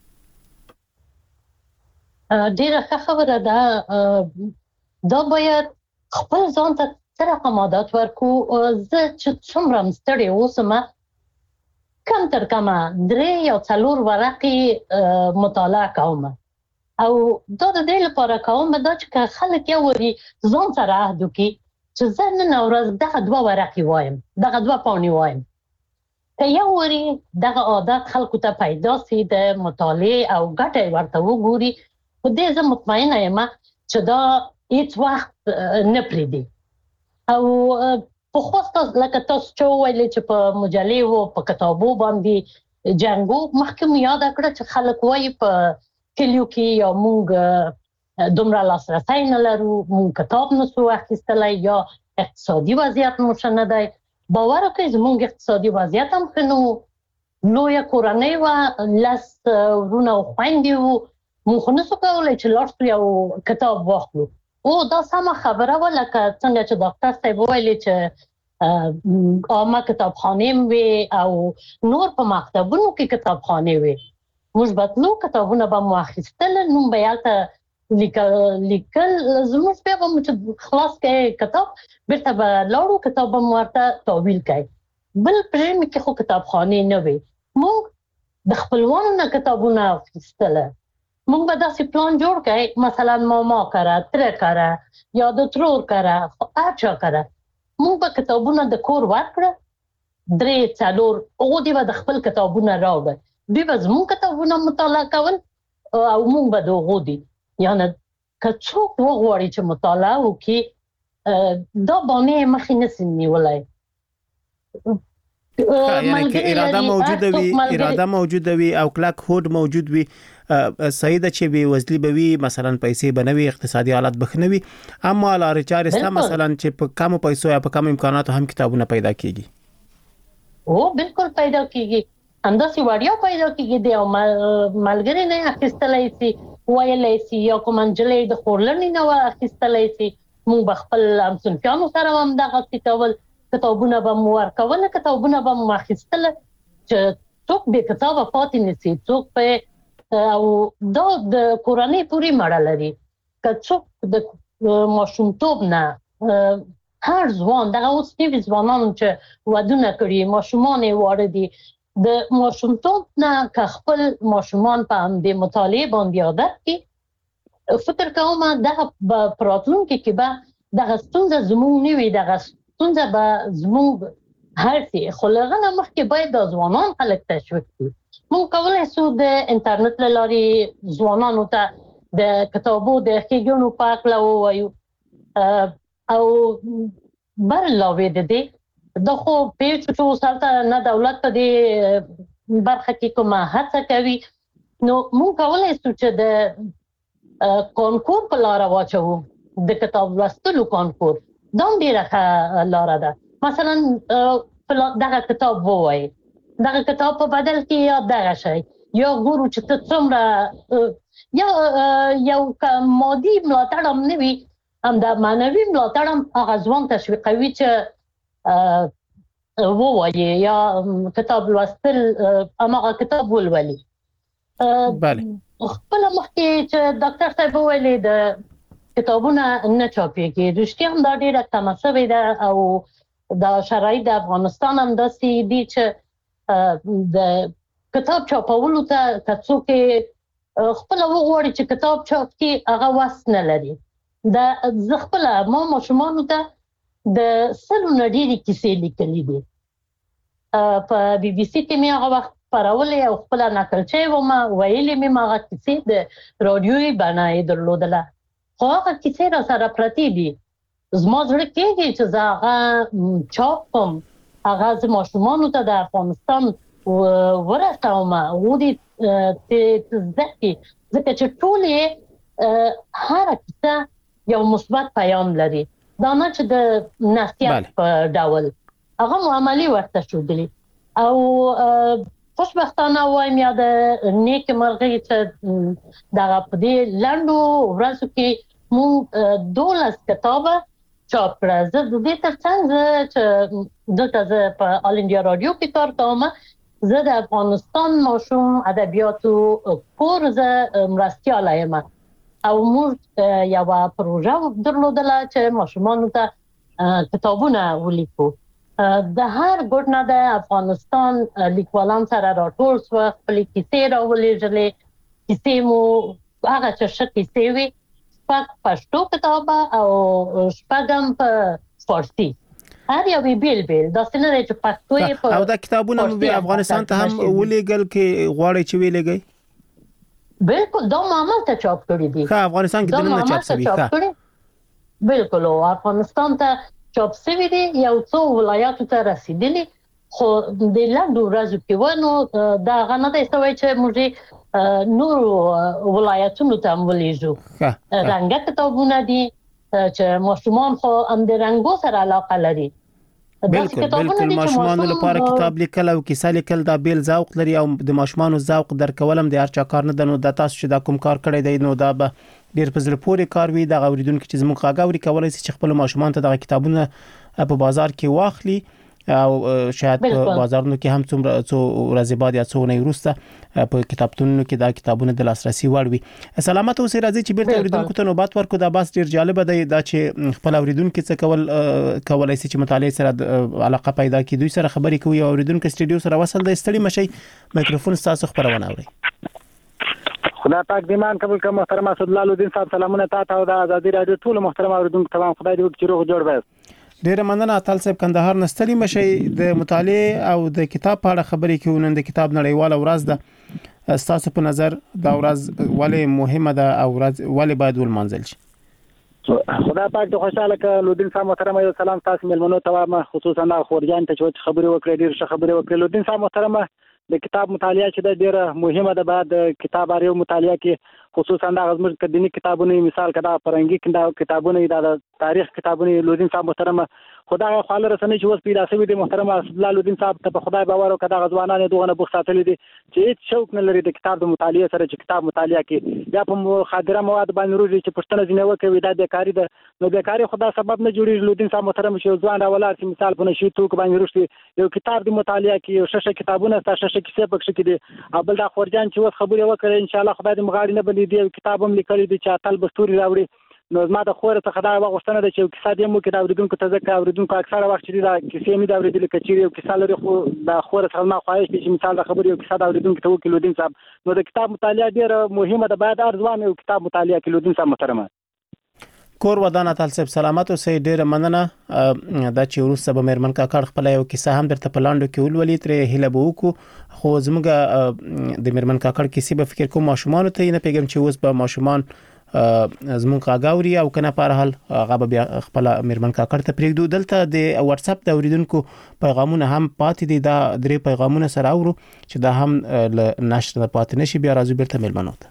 Speaker 6: ډیره ښه خبره ده. دا باید خپل ځان ته څه رقم عادت ورکو. زه چې څومره ستړی اوسم کم تر کمه 3 یا 4 ورقې مطالعه کوم او دا د دې لپاره کوم دا چې خلک یو وری ځان سره عهد وکړي چې زه نن ورځ دغه 2 ورقې وایم دغه 2 پاڼې وایم. که یو وری دغه عادت خلکو ته پیدا سي د مطالعه او ګټه ورته وګوري په دې زه مطمئنه یم چې دا هیڅ وخت نه پریدي. او په خوسته لکه تاسو چې ویل چې په مجلې او په کتابو باندې جنگو مخکې یاد کړ چې خلک وایي په کلیو کې یا مونږ دومره لاسرسي نه لرو مونږ کتاب نسو اخیستلای یا اقتصادي وضعیت مو ښه نه دی. باور وکړئ زموږ اقتصادي وضعیت هم ښه نه و لویه کورنۍ وه 10 ورونه او خویندې وو مونږ خو نسو کولی چې لاړ شو یو کتاب واخلو. او دا سمه خبره وه لکه څنګه چې ډاکټر صاحب ویلي چې عامه کتابخانې وي او نور په مکتبونو کې کتابخانې وي. موږ به تلو کتابونه به مو اخیستل نوم به یالته لیکل زموږ بیا به مو چې خلاص کړئ کتاب بیرته به لاړو کتاب به مو ورته تحویل کړئ. بل په ژمي کې خو کتابخانې نه وي. موږ د خپلوانو نه کتابونه اخیستل. مونږ به داسې پلان جوړ کړئ مثلا ماما کړه تر کړه یا د ترور کړه اچا کړه مونږ به کتابونه د کور ورکړه 3-4 او دی به د خپل کتابونه راوړل دوی به زموږ کتابونه مطالعه کول او مونږ به دغه دي یعنی که څوک وغواړي چې مطالعه وکړي دا باندې مخې نسي نیولای.
Speaker 1: یعنی که اراده موجوده وي او کلک هوډ موجود وي صحیح ده چې به وزلی به وي مثلا پیسې بنوي اقتصادي حالت بخنوي اما لارې چارې سره مثلا چې په کم پیسو یا په کم امکاناتو هم کتابونه پیدا کیږي.
Speaker 6: او بالکل پیدا کیږي انداسي وړیا پیدا کیږي د ملګری نه اخیستلای شي وایلای شي یا کومنجلې د خورلنې نه اخیستلای شي مونږ خپل همصنفیانو سره هم دغه کتابل کتابونه به مو ورکول، کتابونه به مو اخیستل چې څوک به کتابه پاتې نشي، څوک په او دا د کورنۍ پوری مړه لري. که څوک د ماشومتوب نه هر ځوان دغه اوس نوي ځوانان چې ودونه کړي، ماشومان یې واړه دي، د ماشومتوب نه که خپل ماشومان په همدې مطالعې باندې عادت کړي، فکر کوم دغه په راتلونکي کې به دغه ستونزه زموږ نه وي، دغه ستونزه به زموږ هر څه. خو له هغه نه مخکې باید د ځوانان خلک تشویق کړي. موږ کولی شو د انټرنیټ له لارې ځوانانو ته د کتابو د ښېګڼو په هکله ووایو او بر علاوه د دې دا خو پیښو چې اوس هلته نه دولت په دې برخه کې کومه هڅه کوي، نو موږ کولی شو چې د کانکور په لاره واچوو، د کتاب لوستلو کانکور. دا هم ډېره ښه لاره ده. مثلا دغه کتاب ووایي، دغه کتاب په بدل کې یا دغه شی، یا ګورو چې ته څومره یا یو مادي ملاتړ هم نه وي، هم د معنوي ملاتړ هم هغه ځوان تشویقوي چې ووایي یا کتاب لوستل هماغه کتاب ولولي.
Speaker 1: بله
Speaker 6: خپل مخکې چې ډاکټر صاحب وویلې د کتابونه نه چاپېږي، رښتیا هم دا ډېره کمه شوې ده او دا شرایط د افغانستان هم داسې دي چې د کتاب چاپولو ته که څوک خپله وغواړي چې کتاب چاپ کړي، هغه وس نه لري. زه خپله ما ماشومانو ته د 100 نه ډېرې کیسې لیکلي دي. په بي بي سي کې مې هغه وخت خپرولې او خپله نقلچی ومه، ویلې مې هغه کیسې د راډیوي بڼه یې درلودله، خو هغه کیسې را سره پرتې دي. زما زړه کېږي چې زه هغه چاپ کړم، هغه زه ماشومانو ته د افغانستان ورسوم، هغوی دې زده کړي، ځکه چې ټولې هره کیسه یو مثبت پیام لري، دا نه چې د نصیحت په ډول. هغه مو عملي ورته ښودلي او خوشبختانه وایم یا د نیکې مرغۍ چې دغه په دې لنډو ورځو کې موږ 12 کتابه چاپ کړه. زه د دې ترڅنګ چې دلته زه په آل انډیا رادیو کې کار کوم، زه د افغانستان ماشوم ادبیاتو کور زه مرستیاله یم او موږ یوه پروژه درلودله چې ماشومانو ته کتابونه ولیکو. د هر ګوټ نه د افغانستان لیکوالان سره راټول شوه، خپلې کیسې راولېږلې. کیسې مو هغه چې ښه کیسې وي، 6 پښتو کتابه او 6 په فارسي، هر یو بیل داسې نه دی چې پښتو یې په
Speaker 1: او دا کتابونه مو افغانستان ته هم ولېږل کې غواړئ چې ویلېږئ؟
Speaker 6: بالکل دا معامل ته چاپ کړي دي.
Speaker 1: افغانستان کې دننه چاپ شوي.
Speaker 6: بالکل افغانستان ته چاپ شوي دي، یو څو ولایاتو ته رسیدلي، خو د لنډو ورځو کې ونو دا هغه نه دی شوی چې موږ نورو ولایتونو ته هم ولېږو. رنګه کتابونه دي چې ماشومان خو هم د رنګو سره علاقه لري.
Speaker 1: بالکل ماشومانو لپاره کتاب لیکل او کیسه لیکل دا بیل ذوق لري او د ماشومانو ذوق درکولم د هر چا کار نه ده. نو د تاسو چې دا کوم کار کړی دی نو دا به ډیر په زړه پورې کار وي. د اوریدونکو چې زموږ غاګاوري کولای شي چې خپل ماشومان ته د کتابونو په بازار کې واخلي او شاید په بازارونو کې هم څو ورځې بعد یا څو نه وروسته په کتابتونونو کې دا کتابونه د لاسرسي وړ وي. سلامت اوسئ. راځي چې بیرته اوریدونکو ته نوبت ورکړو. دا بس ډیر جالب دی دا چې خپل اوریدونکو څه کولای شي چې مطالعه سره علاقه پیدا کړي، دوی سره خبرې کوي او اوریدونکو سټډیو سره وصل دی. ستړي مشي، میکروفون تاسو خبرونه اوري.
Speaker 7: خدای پاک دې مان قبول کړه. محترم اسد الله الدین صاحب سلامونه تاسو او د ازادي رادیو ټول محترم اوریدونکو تمام خدای دې وکړي روغ جوړ وي.
Speaker 1: ډیره مننه اتل صاحب کندهار نستړي مشي. د مطالعه او د کتاب په اړه خبرې کوي. نن د کتاب نړیواله ورځ ده. تاسو په نظر دا ورځ ولې مهمه ده او ولې باید ولمانځل شي؟
Speaker 7: خدای پاک دې خوشاله کړه. لودین صاحب محترم یو سلام تاسو ملمنو ته وایم، خصوصا خورجان ته چې خبرې وکړې ډیر ښه خبرې وکړې. لودین صاحب محترم د کتاب مطالعه چې ډیره مهمه ده. بعد کتاب اړیو مطالعه کې خصوصا د غزمر کدنی کتابونه مثال کدا فرنګي کتابونه د تاریخ کتابونه. لودین صاحب محترم
Speaker 2: خدای خاله رسنۍ چې اوس پیدا شوی دی محترم اسدالله لودین صاحب ته په خدای باور او کدا غزوانان دغه نه بوختاتل دي چې هیڅ شوق نه لري د کتاب د مطالعه سره چې کتاب مطالعه کوي یا په خاطره مواد باندې روزي چې پښتنه ځنه وکوي دا بیکاری ده نو بیکاری خدای سبب نه جوړي لودین صاحب محترم شو ځوان راولار چې مثال په نشي توک باندې روشي یو کتاب د مطالعه کوي یو ششه کتابونه تاسو ششه کیسه پکښ کې دي ابل دا خورجان چې وس خبرې وکړي ان شاء الله خدای دې مغاړي نه بلی دی کتاب هم لیکلی دی چې تل بستوري راوړي نو ما د خور ته خدای وغوښتنه ده چې کیسه دې مو کې دا اوریدونکو ته ځکه اوریدونکو اکثره وخت چې دا کیسې مې دا اوریدل کچېری یو کیسه لري خو دا خور سره ما خواهش دي چې مثال د خبرې یو کیسه دا اوریدونکو ته وکړي لودین صاحب نو د کتاب مطالعه ډیره مهمه ده باید ارزوان یو کتاب مطالعه کړي لودین صاحب محترمه
Speaker 1: کور ودان اتل صاحب سلامت اوسئ ډیره مننه دا چې وروسته به مېرمن کاکړ خپل یو کیسه هم درته په لاندو کې ولولي ترې هیله به وکړو خو زموږ د مېرمن کاکړ کیسې به فکر کوم ماشومان ته نه پیغام چې اوس به ماشومان زموږ غاګاوري او کنه په هر حال هغه بیا خپل مېرمن کاکړ ته پریږدو دلته د واتس اپ د اوریدونکو پیغامونه هم پاتې دي دا درې پیغامونه سره اورو چې دا هم نشر پاتې نشي بیا راځو بیرته مېلمنو ته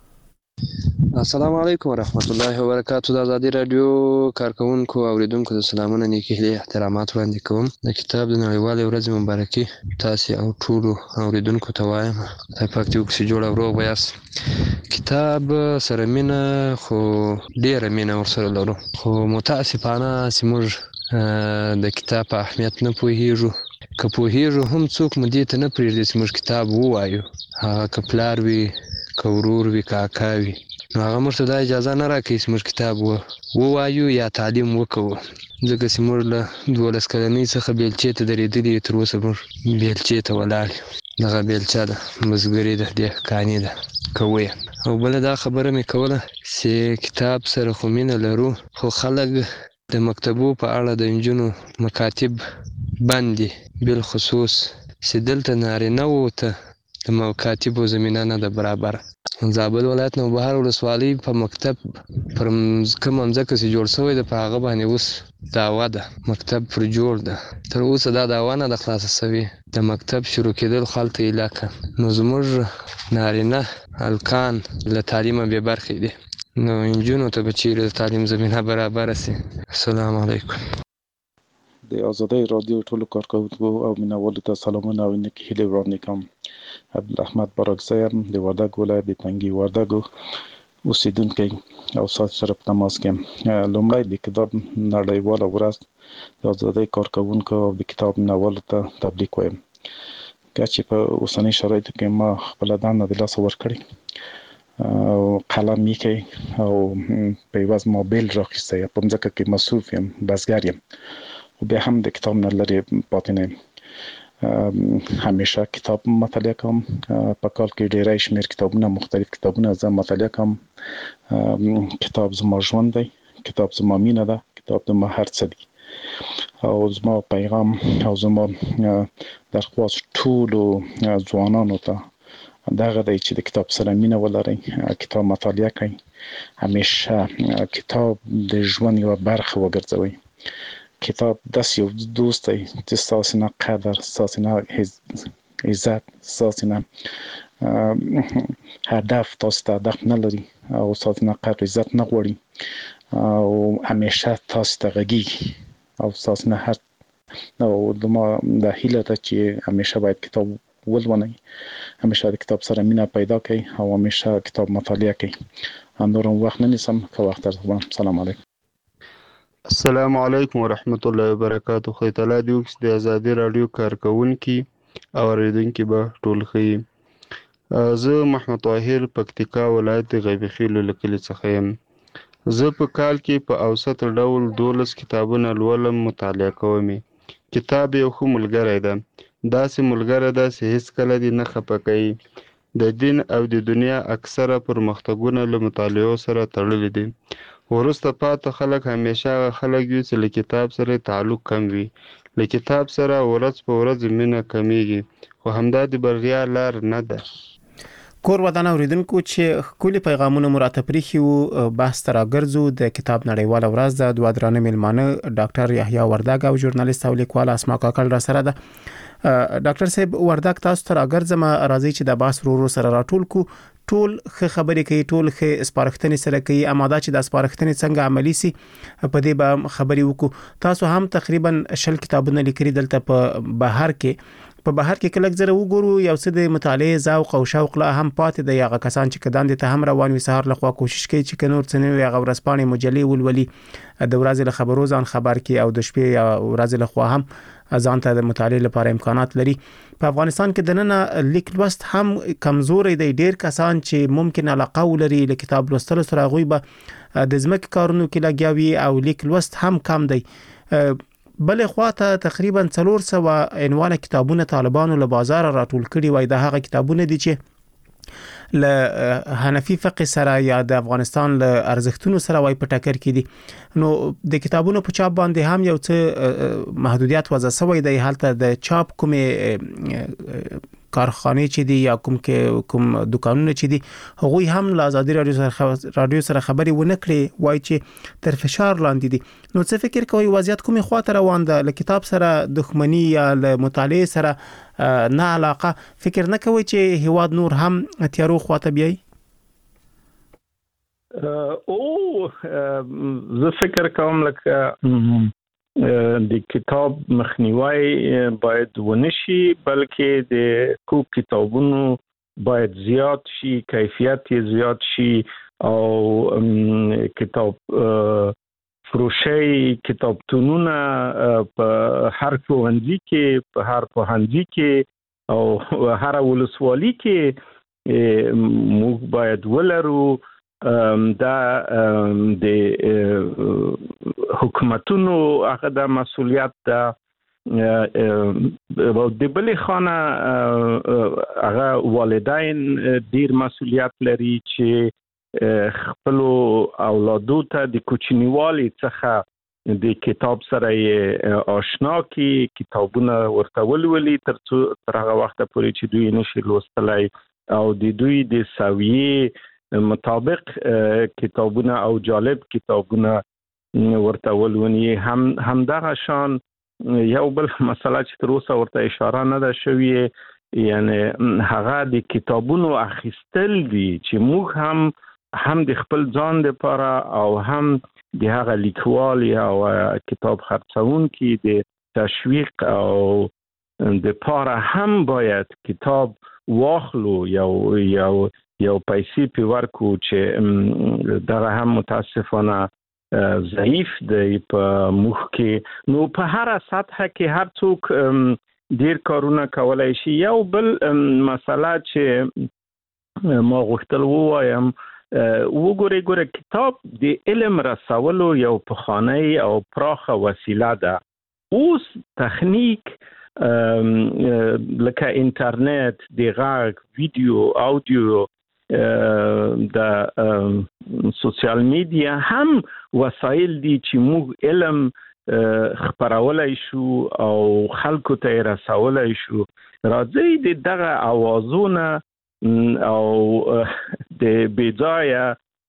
Speaker 12: السلام علیکم ورحمت الله وبرکاتہ د ازادي رادیو کارکونکو او اوریدونکو د سلامونه نیکی هلي احترامات وړاندې کوم د کتاب د نړیوالې ورځې مبارکي تاسو او ټولو اوریدونکو ته وایم خدای پاک دې وکړي جوړ او روغ ویاست کتاب سره مینه خو ډیره مینه ورسره لرو خو متاسفانه سیمور د کتاب په اهمیت نه پوهیږو که پوهیږو هم څوک مدې ته نه پرېږدي چې موږ کتاب ووایو هغه که پلار وي که ورور وي که اکا وي نو هغه موږ ته دا اجازه نه راکوي چې موږ کتاب ووایو یا تعلیم وکوو ځکه چې موږ له 12 کلنۍ څخه بیلچې ته درېدلي تر اوسه موږ بیلچې ته ولاړ یو دغه بیلچه ده بزګري ده دهقاني ده که ویې او بله دا خبره مې کوله چې کتاب سره خو مینه لرو خو خلک د مکتبو په اړه د نجونو مکاتب بند دي بالخصوص چې دلته نارینه وو ته د مکاتبو زمینه نه ده برابره زابل ولایت نوبهار ولسوالۍ په مکتب پر کومه مځکه چې جوړ شوی ده په هغه باندې اوس دعوه ده مکتب پر جوړ ده تر اوسه دا دعوه نه ده خلاصه شوې د مکتب شروع کېدل خو هلته علاقه نو زموږ نارینه هلکان له تعلیمه بې برخې دي نو نجونو ته به چیرې د تعلیم زمینه برابره شي السلام علیکم
Speaker 13: د ازادۍ رادیو ټولو کارکونکو او مینوالو ته سلامونه او نیکې هیلې وړاندې کوم عبدالاحمد باراکزی یم د وردګ ولایت د تنگي وردګو اوسیدونکی او سات سره په تماس کې لومړی د کتاب نړیواله ورځ د ازادۍ کارکونکو او د کتاب مینوالو ته تبریک وایم که چې په اوسنۍ شرایطو کې ما خپله دنده د لاسه ورکړې او قلم میکې او په عوض موبایل راخیستی په مځکه کې مصروف یم بزګر یم و بیا هم د کتاب نه لرې پاتې نه همیشه کتاب مطالعه کوم په کال کې ډیری شمیر کتابونه مختلف کتابونه زه مطالعه کوم کتاب زما ژوند دی کتاب زما مینه ده کتاب زما هر څه دی او زما پیغام او زما درخواست ټولو ځوانانو ته دغه دی چې د کتاب سره مینه ولرئ کتاب مطالعه کړئ همیشه کتاب د ژوند یوه برخه وګرځوئ کتاب داسې یو دوست دی چې ستاسې نه قدر ستاسې نه عزت ستاسې نه هدف تاسو ته هدف نه لري او ستاسې نه قدر عزت نه غواړي او همیشه تاسو ته غږیږي او ستاسې نه هر او زما دا هیله ده چې همیشه باید کتاب ولولئ همیشه د کتاب سره مینه پیدا کړئ او همیشه کتاب مطالعه کړئ نور وخت نه نیسم که وخت درته سلام علیکم
Speaker 14: السلام علیکم ورحمت الله وبرکاتہ خدای تعالی دې وکړي د ازادي رادیو کارکونکي او اوریدونکي به ټول ښه زه محمد طاهر پکتیکا ولایت د غیبی خیلو له کلي څخه یم زه په کال کې په اوسط ډول 12 کتابونه لولم مطالعه کوم کتاب یو ښه ملګری ده داسې ملګری ده چې هیڅ کله دې نه خفه کوي د دین او د دنیا اکثره پرمختګونه له مطالعو سره تړلي دي ورسته پاته خلک همیشه خلک وي چې له کتاب سره تعلق کم وي له کتاب سره ورځ په ورځ مینه کمیږي خو همدا د بریا لار نه ده
Speaker 1: کور ودان اوریدونکو چې کلی پیغامونه مراته پریخي او بحث تر راګرځو د کتاب نړیواله ورځ د دوه درانه ملمانه ډاکټر یحیی وردګ او ژورنالیست او لیکوال اسماء کاکل را سره ده ډاکټر صاحب وردک تاسو ته راګرځم راځي چې د باس ورو سره راټول کو ټول خبرې کوي ټول سپارښتنې سره کوي اماده چې د سپارښتنې څنګه عملی سي په دې به خبرې وکړو تاسو هم تقریبا 10 کتابونه لیکلي دلته په بهر کې کله زره وګورو یو څه د مطالعه ذوق او شوق لا هم پاتې د یغه کسان چې کدان د ته هم روان وي سهار لخوا کوشش کوي چې کنور څنګه یغه ورسپانې مجلې ولولي د ورځې له خبرو ځان خبر کی او د شپې یا ورځې لخوا هم ځان ته د مطالعه لپاره امکانات لري په افغانستان کې د نن لیک لوست هم کمزوري دی ډیر کسان چې ممکن علاقه ولري له کتاب لوستلو سره غوي به د زمکه کارونو کې لګیاوي او لیک لوست هم کم دی بل خواته تقریبا 400 عنوان کتابونه طالبانو له بازار راټول کړي وای د هغه کتابونه دي چې له حنفي فقه سره یا د افغانستان له ارزښتونو سره وای په ټکر کې دي نو د کتابونو په چاپ باندې هم یو څه محدودیت وضع شوی دی حالت د چاپ کومه کارخانه چې دي یا کوم دکانونه چې دي هغوی هم له ازادي رادیو سره خبري ونه کړي وای چې تر فشار لاندې دي نو څه فکر کوي وضعیت کومه خواته روان ده له کتاب سره دښمنی یا له مطالعه سره نه علاقه فکر نه کوي چې هواد نور هم تیارو خواته بیاي
Speaker 4: زه فکر کوم لکه د کتاب مخنیوي باید ونشي بلکې د کو کتابونو باید زیات شي کیفیت زیات شي او کتاب فروشي کتابتونونه په هر ښوونځي کې په هر پوهنځي کې او هر ولسوالي کې موږ باید ولرو دا د حکومتونو هغه د مسؤلیت ده د بلې خانه هغه والدین ډیر مسؤلیت لري چې خپل اولادو ته د کوچنیوالي څخه د کتاب سره آشنا کی کتابونه ورته ولولي تر هغه وخت پورې چې دوی نشي لوستلای او د دوی د سویې مطابق کتابونه او جالب کتابونه ورته ولونی هم دغه شان یو بل مسله چې تر اوسه ورته اشاره نه ده شوې یعنی هغه د کتابونو اخیستل دي چې موږ هم د خپل ځان لپاره او هم د هغه لیکوال او کتاب خرڅونکي د تشویق او د پاره هم باید کتاب واخلو یو پیسې په ورکو چې دغه هم متاسفانه ضعیف دی په مخ کې نو په هر سطح کې هر څوک ډیر کارونه کولای شي یو بل مسله چې ما غوښتل وایم وګوره کتاب د علم رسولو یو پخوانی او پراخه وسیله ده اوس تخنیک لکه انټرنیټ د غږ ویډیو اودیو د سوشل میډیا هم وسایل دي چې موږ علم خبرولای شو او خلکو ته رسولای شو راځي د دغه اوازونه او د بځای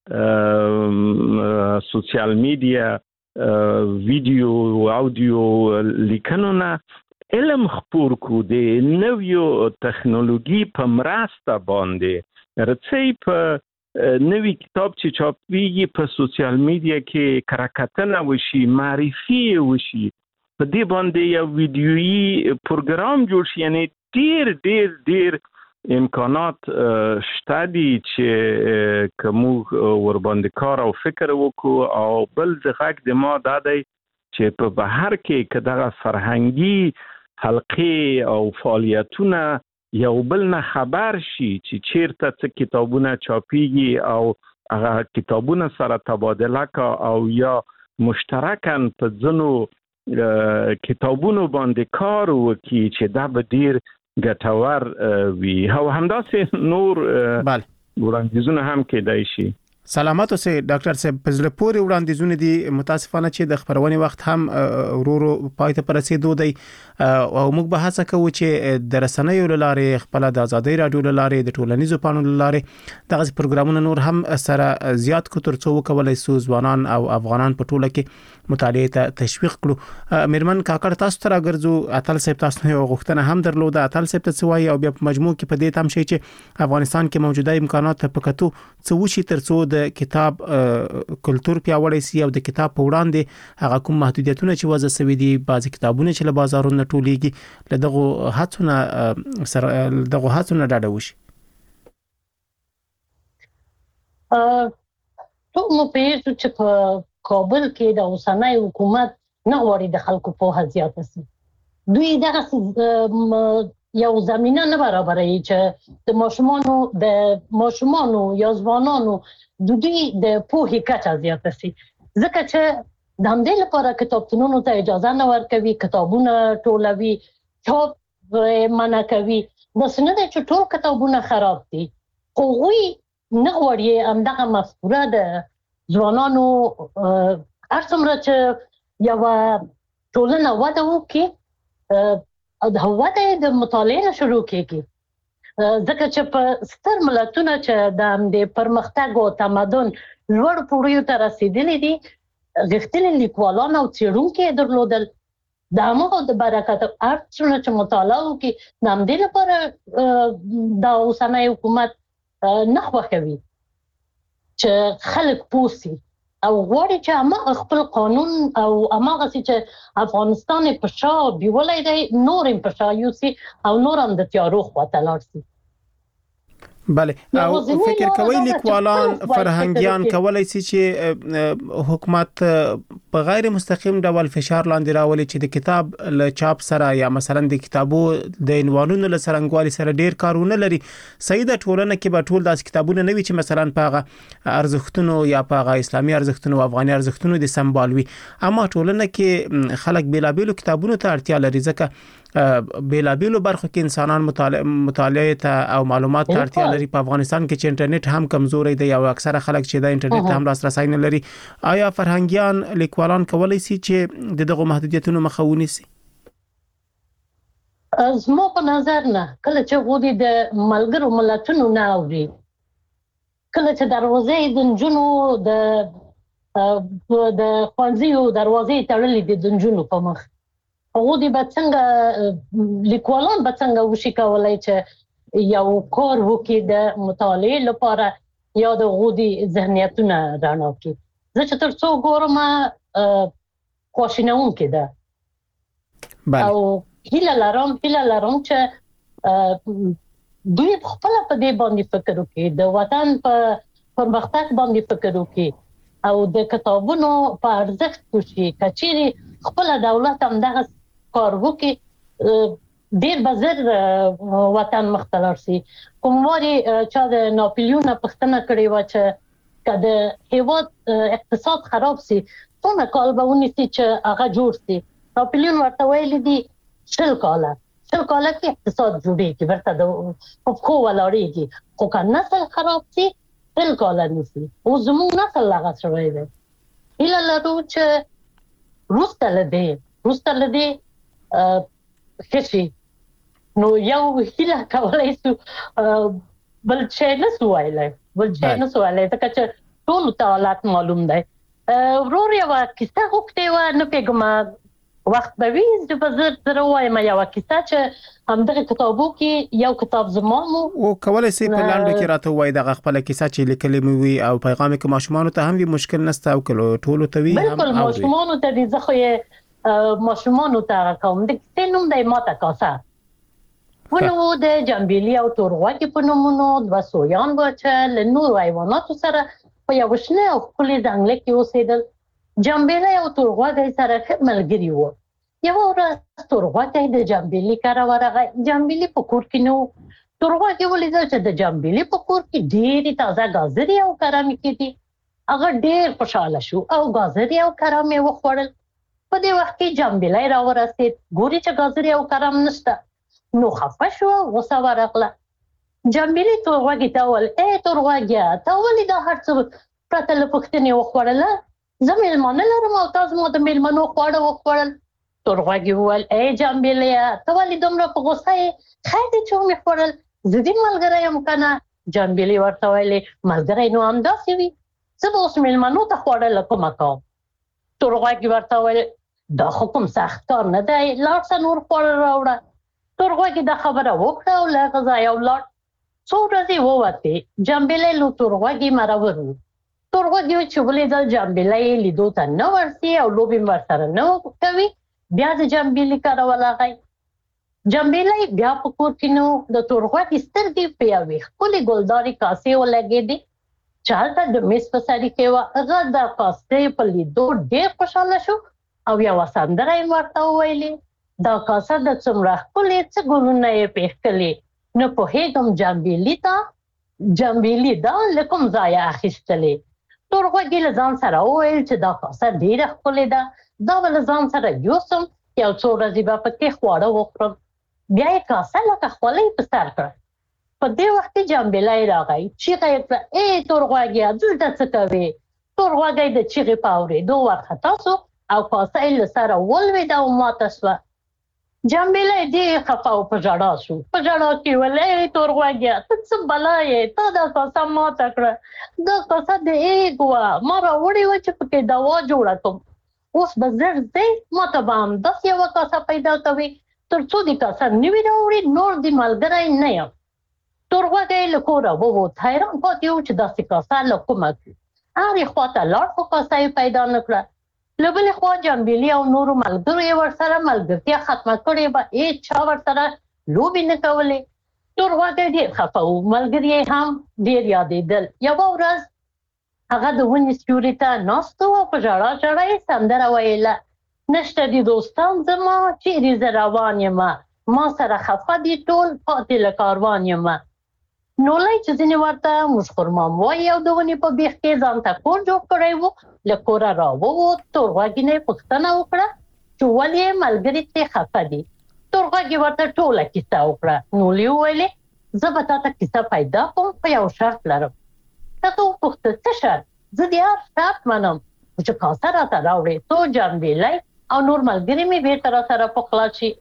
Speaker 4: سوشل میډیا ویډیو او اودیو لیکنونه علم خپور کو د نویو ټکنالوژي په مرسته باندې رڅي په نوی کتاب چې چاپیږي په سوشل میډیا کې کراکتنه وشي معرفي وشي په دې باندې یو ویډیویي پروګرام جوړ شي یعنی ډیر امکانات شته دي چې کوم ور باندې کار او فکر وکړو او بل ځغک د ما دادی چې په بهر کې کداغه فرهنګي حلقې او فعالیتونه یو بل نه خبر شي چې چیرته څه کتابونه چاپیږي او هغه کتابونه سره تبادله کا او یا مشترکاً په ځنو کتابونو باندې کار وکړي چې دا به ډیر ګټور وي او همداسې نور وړاندیزونه هم کېدای شي
Speaker 1: سلامات اوسئ ډاکټر صاحب. په زړه پورې وړاندیزونه دي متاسفانه چې د خبرونې وخت هم ورورو پای ته رسیدو دی او موږ به هڅه کوو چې د رسنیو لاره خپل د ازادي رادیو لاره د ټولنیزو پاڼو لاره دغه پروګرامونه نور هم سره زیات کو ترڅو وکولای سو ځوانان او افغانان په ټوله کې مطالعه ته تشویق کړو. میرمن کاکړ تاسو ته راګرځو اتل صاحب تاسو نه غوښتنه هم درلوده اتل صاحب ته سوای او بیا په مجموع کې په دې تم شي چې افغانستان کې موجوده امکانات په کتو څو شي ترڅو د کتاب کلچر پیاوړی سي او د کتاب په وړاندې هغه کوم محدودیتونه چې وضع شوي دي بعضی کتابونه چې له بازارونو ټولېږي له دغه هڅونه ډاډه وشي.
Speaker 6: ټول مو پیژو چې په کابل کې د اوسنۍ حکومت نه غواړي د خلکو په زیاته سي. دوی دغه یو زمينه نه برابرې چې د ماشومانو یا ځوانانو د دوی د پوهې کچه زیاته سي. ځکه چې د همدې لپاره کتابتونونو ته اجازه نه ورکوي، کتابونه ټولوي، چاپ منع کوي. د سنده چې ټول کتابونه خراب دي. خو نه غواړي همدغه مفکوره د ځوانانو هر څومره چې یو ټولنه وده وکړي د وده د مطالعه شروع کیږي. ځکه چې په ستر ملتونو چې د پرمختګ او تمدن لوړ پوړیو ته رسیدلي دي غښتلي لیکوالان او څېړونکي درلودل. د هغو د برکت هر څونه چې مطالعه وکړي د همدې لپاره د اوسنۍ حکومت نه خوښوي چې خلک پوسي او غواړي چې خپل قانون او هغه چې افغانستان په شا بیولای دی نور په شا یوسي او نور هم د تیارو خواته لاړ شي.
Speaker 1: بله او فکر کوي لیکوالان فرهنګيان کولای شي چې حکومت په غیر مستقیم ډول فشار لاندې راولي چې د کتاب له چاپ سره یا مثلا د کتابو د عنوانونو له څرنګوالي سره ډیر کارونه لري. سیده ټولنه کې به ټول داس کتابونه نه وي چې مثلا په ارزښتونو یا په اسلامي ارزښتونو او افغاني ارزښتونو د سمبالوي، اما ټولنه کې خلک بیلابیلو کتابونو ته اړتیا لري ځکه بیلابیلو برخو کې انسانان مطالعه ته او معلومات ته اړتیا لري. په افغانستان کې چې انټرنیټ هم کمزوري دی او اکثره خلک چې د انټرنیټ ته هم لاسرسي نه لري، آیا فرهنګيان لیکوالان کولای شي چې دغه محدودیتونو مخه ونیسي؟
Speaker 6: زما په نظر نه. کله چې غوډي د ملګرو ملتونو نه اوري، کله چې دروازې د نجونو د خوانزیو دروازې تړلې دي د نجونو په مخ، غوډي به څنګه لیکوالان به څنګه وشي کولای چې یو کار وکړي د مطالعه لپاره یا د غوډي ذهنیتونه رڼا کړي. زه چې ترڅو ګورم خوشینون کې ده او هیله لرم چې دوی خپل په دې باندې فکر وکړي، د وطن په پرمختګ باندې فکر وکړي او د کتابونو په ارزښت پوښي. کچېري خپل دولت هم دغه کار وکړي ډیر بزر وطن مختلف سي. کوموري چې د ناپلیون پښتنه کړی و چې کله هیواد اقتصاد خراب سي څونه کال به ونیسي چې هغه جوړ سي. ناپلیون ورته ویل دي 10 کاله کې اقتصاد جوړیږي، ورته د خو ولاړیږي. خو که نسل خراب سي 10 کاله نیسي. او زموږ نسل هغه شوی دی. هیله لرو چې روسته لدی خشي نو یو هیله کولای سو بل چې نه سوایله ځکه چې ټول تعالات معلوم دی. ورور یو کیسه وکړه و نه پیګم وخت به وي چې بزر سره وایم یو کیسه چې همدغه کتابو کې یو کتاب زمامو
Speaker 1: او کولای سي په لاندې کې راته وای دغه خپل کیسه چې لیکلې مې وي او پیغام کې ماشومان ته هم وي مشکل نشته او کله ټول ته وي
Speaker 6: بالکل ماشومان ته دي ځخه ماشومان ته کوم د تنوم د ماته کاسه ونو د جنبیلی او تورغوکی په نومونو د سویان بچل نور حیوانات سره په یو شنه او خپل ځنګل کې اوسېدل. جنبیلی او تورغوکی سره ملګری وو. یو ورځ تورغوکی د جنبیلی کار ورغه. جنبیلی په کور کې نو تورغوکی ولیدل چې د جنبیلی په کور کې ډېری تازه غازري او کرامي کې دي. هغه ډېر خوشاله شو او غازري او کرامي وخوړل. په دې وخت کې جنبیلی راورسېد. ګوري چې غازري او کرام نشته. نو خفه شو غوسه ورغله. جنبیلی تورغوږي ته وویل ای تورغوږیه ته ولې دا هر څه پرته له پوښتنې وخوړله. زه میلمانه لرم او تاسو مو د میلمنو خواړه وخوړل. تورغوږي وویل ای جمبیلیا ته ولې دومره په غوسه یې؟ خیر دی چې ومې خوړل، زه دې ملګری یم که نه؟ جمبیلې ورته ویلې ملګری نو همداسې وي، زه به اوس میلمنو ته خواړه له کومه کوم. تورغوږي ورته ویل دا خو کوم سخت کار نه دی، لاړ شه نور خواړه راوړه. تورغوږي دا خبره وکړه او له هغه ځایه ولاړ. څو ورځې ووتې، جمبیلې له تورغوږي مرور و. تورغوږي چې ولیدل جمبیلې لیدو ته نه ورځي او لوبې ورسره نه کوي، بیا د جمبیلې کره ولغی. جمبیلې بیا په کور کې نو د تورغوږي سترګې په یوې ښکلې ګلدارې کاسې ولګېدې چې هلته د میز په سرې کې وه. هغه د کاسې په لیدو ډېر خوشحاله شو او یوه سندره یې ورته وویلې. دا کاسه د څومره ښکلې څه ګلونه یې پېښکلې، نه پوهېږم جمبیلې دا له کوم ځایه اخیستلې. تورغوږي له ځان سره وویل چې دا کاسه ډېره ښکلې ده، دا به له ځان سره یوسم، یو څو ورځې به پکې خواړه وخورم. بیا یې کاسه لکه خولۍ په سر کړه. په دې وخت کې جمبیلې راغی، چیغه یې کړه ای تورغوږیه دلته څه کوې؟ تورغوږی د چیغې په اورېدو وارخطا شو او کاسه یې له سره ولوېده او ماته شوه. جمبیلې ډېر خفه او په ژړا شو. په ژړا کې ویل ای تورغوږیه ته څه بلا یې، تا دا کاسه ماته کړه، دا کاسه د ایږ وه، ما راوړې وه چې پکې دوا جوړه کړم. اوس به زر ځې ماته به همداسې یوه کاسه پیدا کوې، تر څو دې کاسه نه وي راوړې نور دې ملګری نه یم. تورغوږی له کوره ووت، حیران پاتې و چې داسې کاسه له کومه کړي. هرې خوا ته لاړ خو کاسه یې پیدا نه کړه. له بلې خوا جمبیلې او نورو ملګرو یې ورسره ملګرتیا ختمه کړې وه، هېچا ورسره لوبې نه کولې. تورغوږی ډېر خفه و، ملګري یې هم ډېر یادېدل. یوه ورځ هغه د ونې سیوري ته ناست و او په ژړا ژړا یې سندره ویله. نشته دي دوستان زما چیرې زه روان یمه، ما سره خفه دي ټول پاتې له کاروان یمه. نولی چې ځینې ورته موشخورمام وایي او د ونې په بیخ کې ځان ته کور جوړ کړی و، له کوره راووت. تورغوږي نه یې پوښتنه وکړه چې ولې ملګري ترې خفه دي. تورغوږي ورته ټوله کیسه وکړه. نولي وویلې زه به تا ته کیسه پیدا کوم، خو یو شرط لرم. هغه وپوښتل څه شرط؟ زه د هر شرط منم چې کاسه راته راوړې، څو جمبیلې او نور ملګري مې بېرته راسره په خلاص شي.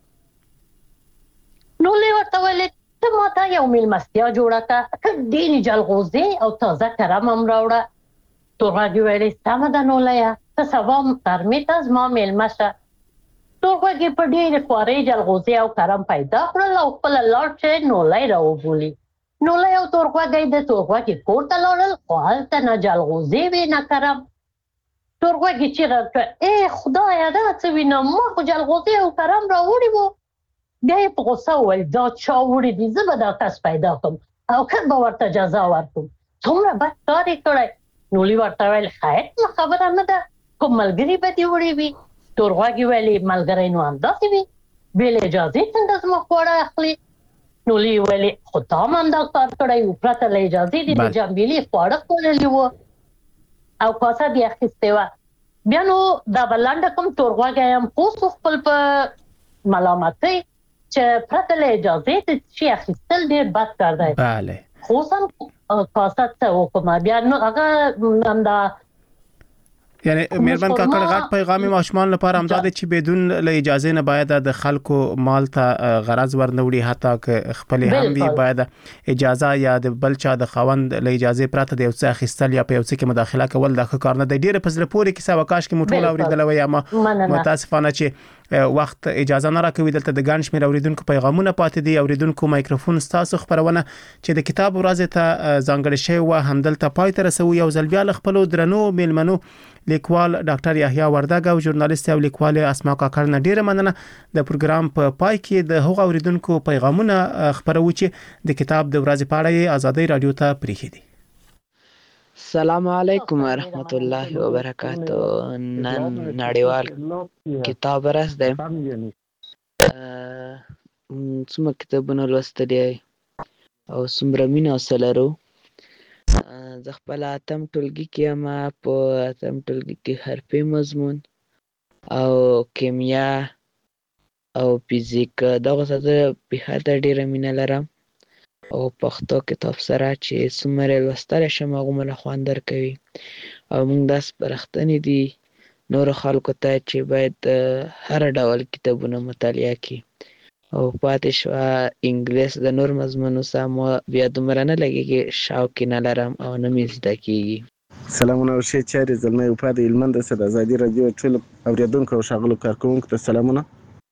Speaker 6: نولي ورته ویلې ته ماته یو میلمستیا جوړه کړه، ډېرې جلغوزې او تازه کرم هم راوړه. تورغوږي ویلې سمه ده نولیه، ته سبا غرمې ته زما میلمه شه. تورغوږي په ډېرې خوارۍ جلغوزې او کرم پیدا کړل او خپله لاړ چې نولی راوبولي. نولی او تورغوږی د تورغوږي کور ته لاړل، خو هلته نه جلغوزې وې نه کرم. تورغوږي چیغه کړه ای خدایه دا څه وینم، ما خو جلغوزې او کرم راوړي وو. بیا یې په غوسه وویل دا چا وړي دي، زه به دا کس پیدا کړم او که به ورته جزا ورکړم، څومره بد کار یې کړی. نولي ورته ویل خیر خبره نه ده، کوم ملګري به دې وړي وي. تورغوږي ویلې ملګری نو همداسې وي، بې له اجازې څنګه زما خواړه اخلي؟ نولي ویلې خو تا هم همدا کار کړی و، پرته له اجازې دې د جمبیلې خواړه خوړلي وو او کاسه دې اخیستې وه. بیا نو دا به لنډه کوم، تورغوږی هم پوه شو خپل په ملامتۍ چې پرته له اجازې د شي اخیستل ډېر بد کار دی.
Speaker 1: بله
Speaker 6: خو اوس هم کاسه څه وکړم. بیا نو هغه همدا
Speaker 1: یعنی مهربان کاکړ غټ پیغام ماشومان لپاره هم دا چې بدون له اجازه نه باید د خلکو مال ته غرض ورنوړي، حتی که خپل هم وي باید اجازه یا د بل چا د خوند له اجازه پرته د یو څه اخیستل یا په یو څه کې مداخله کول د کار نه دی. ډیره پزله پوري کیسه وکاش کې مټول اوریدل وي، اما متاسفانه چې وخت اجازه نه راکوي. دلته د ګڼ شمېر اوریدونکو پیغامونه پاتې دي. اوریدونکو مایکروفون ستاسو خبرونه چې د کتاب ورځ ته ځانګړی شوی و همدلته پای ته رسوي. یو ځل بیا خپل درنو میلمنو لیکوال ډاکټر یحیی وردګ او ژورنالیست او لیکوال اسماء کاکړ نه ډیره مننه. د پروګرام په پای کې د هغو اوریدونکو پیغامونه خبرو چې د کتاب د ورځې په اړه ازادي رادیو ته پریښي دي.
Speaker 15: السلام علیکم ورحمت الله وبرکاتہ. نن نړیوال کتاب ورځ ده. څومره کتابونه لوستلي او څومره مینه سره زه خپل اتم ټولګي کې یم. په اتم ټولګي کې حرفي مضمون او کیمیا او فزیک دغه څه په خاطر ډیره مینه لرم. او پښتو کتاب سره چې څومره لوستل شم هغومره خوند درکوي او موږ داسې سپارښتنې دي نورو خلکو ته چې باید هر ډول کتابونه مطالعه کړي او پاتې شوه انګلیس د نور مضمونو سره مو بیا دومره نه لګېږي شوق یې نه لرم او نه مې زده کېږي.
Speaker 16: سلامونه او ښې چارې زلمی وفا د هلمند څخه د ازادي راډیو ټولو اورېدونکو او ښاغلو کارکوونکو ته سلامونه.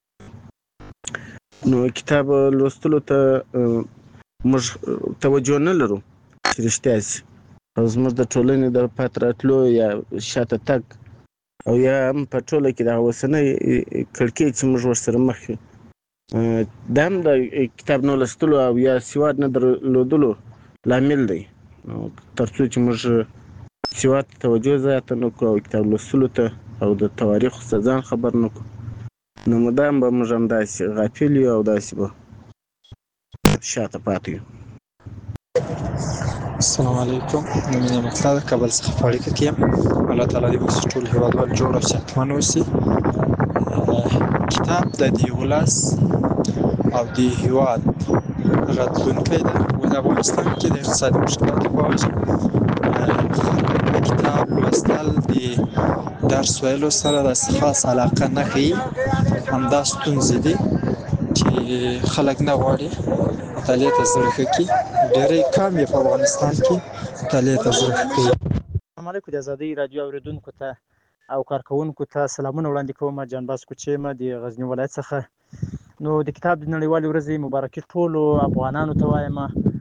Speaker 16: نو کتاب لوستلو ته موږ توجه نه لرو چې رښتیا شي او زموږ د ټولنې د پاتې راتلو یا شاته تګ او یا هم په ټوله کې دغه اوسنۍ کړکېچ چې موږ ورسره مخ یو دا هم د کتاب نه لوستلو او یا سواد نه درلودلو لامل دی. تر څو چې موږ سواد ته توجه زیاته نه کړو او کتاب لوستلو ته او د تواریخو څخه ځان خبر نه کړو نو مدام به موږ همداسې غافل یو او داسې به شاته پاتې یو.
Speaker 17: السلام علیکم. مینه مقصد کابل څخه په اړیکه کې یم. الله تعالی دې موږ ټول هیوادوال جوړ او صحتمند اوسي. کتاب د دې ولس او د هیواد راتلونکی ده. د افغانستان کې د اقتصادي مشکلاتو په وجه کتاب لوستل د درس ویلو سره داسې خاص علاقه نه ښیي. همدا ستونزې دي چې خلک نه غواړي مطالعې ته زړه ښه کړي. ډېری کم یې په افغانستان کې مطالعې ته زړه ښه کوي.
Speaker 18: السلام علیکم. د ازادۍ راډیو اورېدونکو ته او کارکوونکو ته سلامونه وړاندې کوم. جانباز کوچی یم د غزني ولایت څخه. نو د کتاب د نړیوالې ورځې مبارکي ټولو افغانانو ته وایم.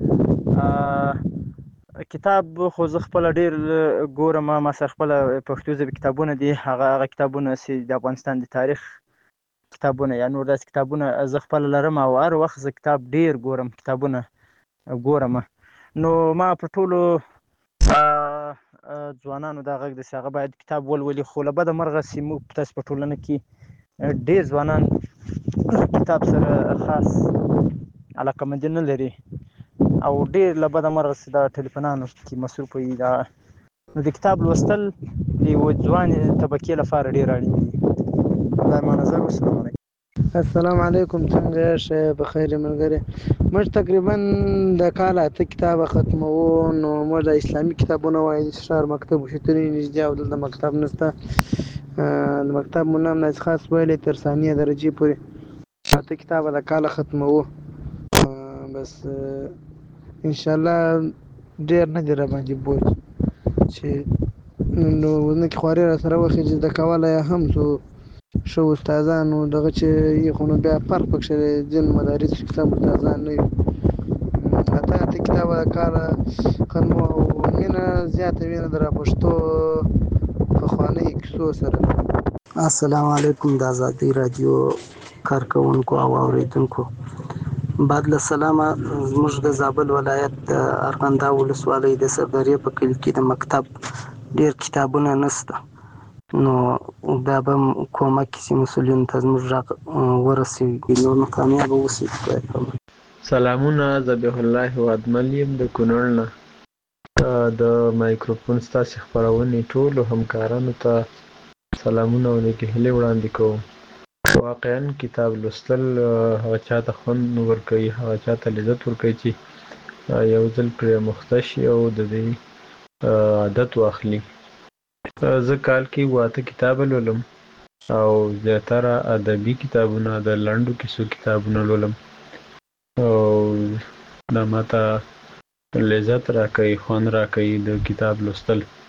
Speaker 18: کتاب خو زه خپله ډېر ګورم. ما سره خپله پښتو ژبې کتابونه دي. هغه کتابونه چې د افغانستان د تاریخ کتابونه یا نور داسې کتابونه زه خپله لرم او هر وخت زه کتاب ډېر ګورم، کتابونه ګورم. نو ما په ټولو ځوانانو دا غږ دی چې هغه باید کتاب ولولي. خو له بده مرغه چې موږ تاسې په ټولنه کې ډېر ځوانان کتاب سره خاص علاقه‌مندي نه لري او ډېر له بده مرغه چې دا ټلیفونانو کې مصروف وي. نو د کتاب لوستل د یوه ځوان طبقې لپاره ډېر اړین دي. دا ما نظر و. السلام علیکم.
Speaker 19: السلام علیکم. څنګه یې بخیر ملګری؟ موږ تقریبا د کال اته کتاب ختمو. نو موږ د اسلامي کتابونه وایي د شهر مکتب وشتري نږدې او دلته مکتب نشته. د مکتب مو نام نه خاص ویلې تر ثانیه درجې پورې اته کتاب د کال ختمو. بس ان شاء الله ډېر نه دی را باندې بوج چې نو نه کې خواري را سره وخت چې د کوله هم زه شو استادانو دغه چې یې خو نو بیا فرق پکښې ځین مدارس کتاب استادان نه وي. اته کتاب د کال ختمو او مینه زیاته وینه در پښتو پخوانۍ کیسو سره.
Speaker 20: السلام علیکم. د ازادۍ راډیو کارکوونکو او اوریدونکو بعد له سلامه. زموږ د زابل ولایت د ارغنداب ولسوالۍ د سرداریه په کلي کې د مکتب ډېر کتابونه نشته. نو دا به کومک کسي مسؤلینو ته زموږ غږ ورسوي نو کامیابه اوسي.
Speaker 10: سلامونه. ذبیح الله وادمل یم د کونړ نه. د مایکروفون ستاسې خپرونې ټولو همکارانو ته سلامونه او نیکې هیلې وړاندې کوم. واقعا کتاب لوستل هغه چاته خوند ورکوي، هغه چاته لذت ورکوي چې یو ځل پرې مخته شي او د دې عادت واخلي. زه کال کې 8 کتاب لولم او زیاتره ادبي کتابونه، د لنډو کیسو کتابونه لولم او دا ماته لذت راکوي، خوند راکوي د کتاب لوستل.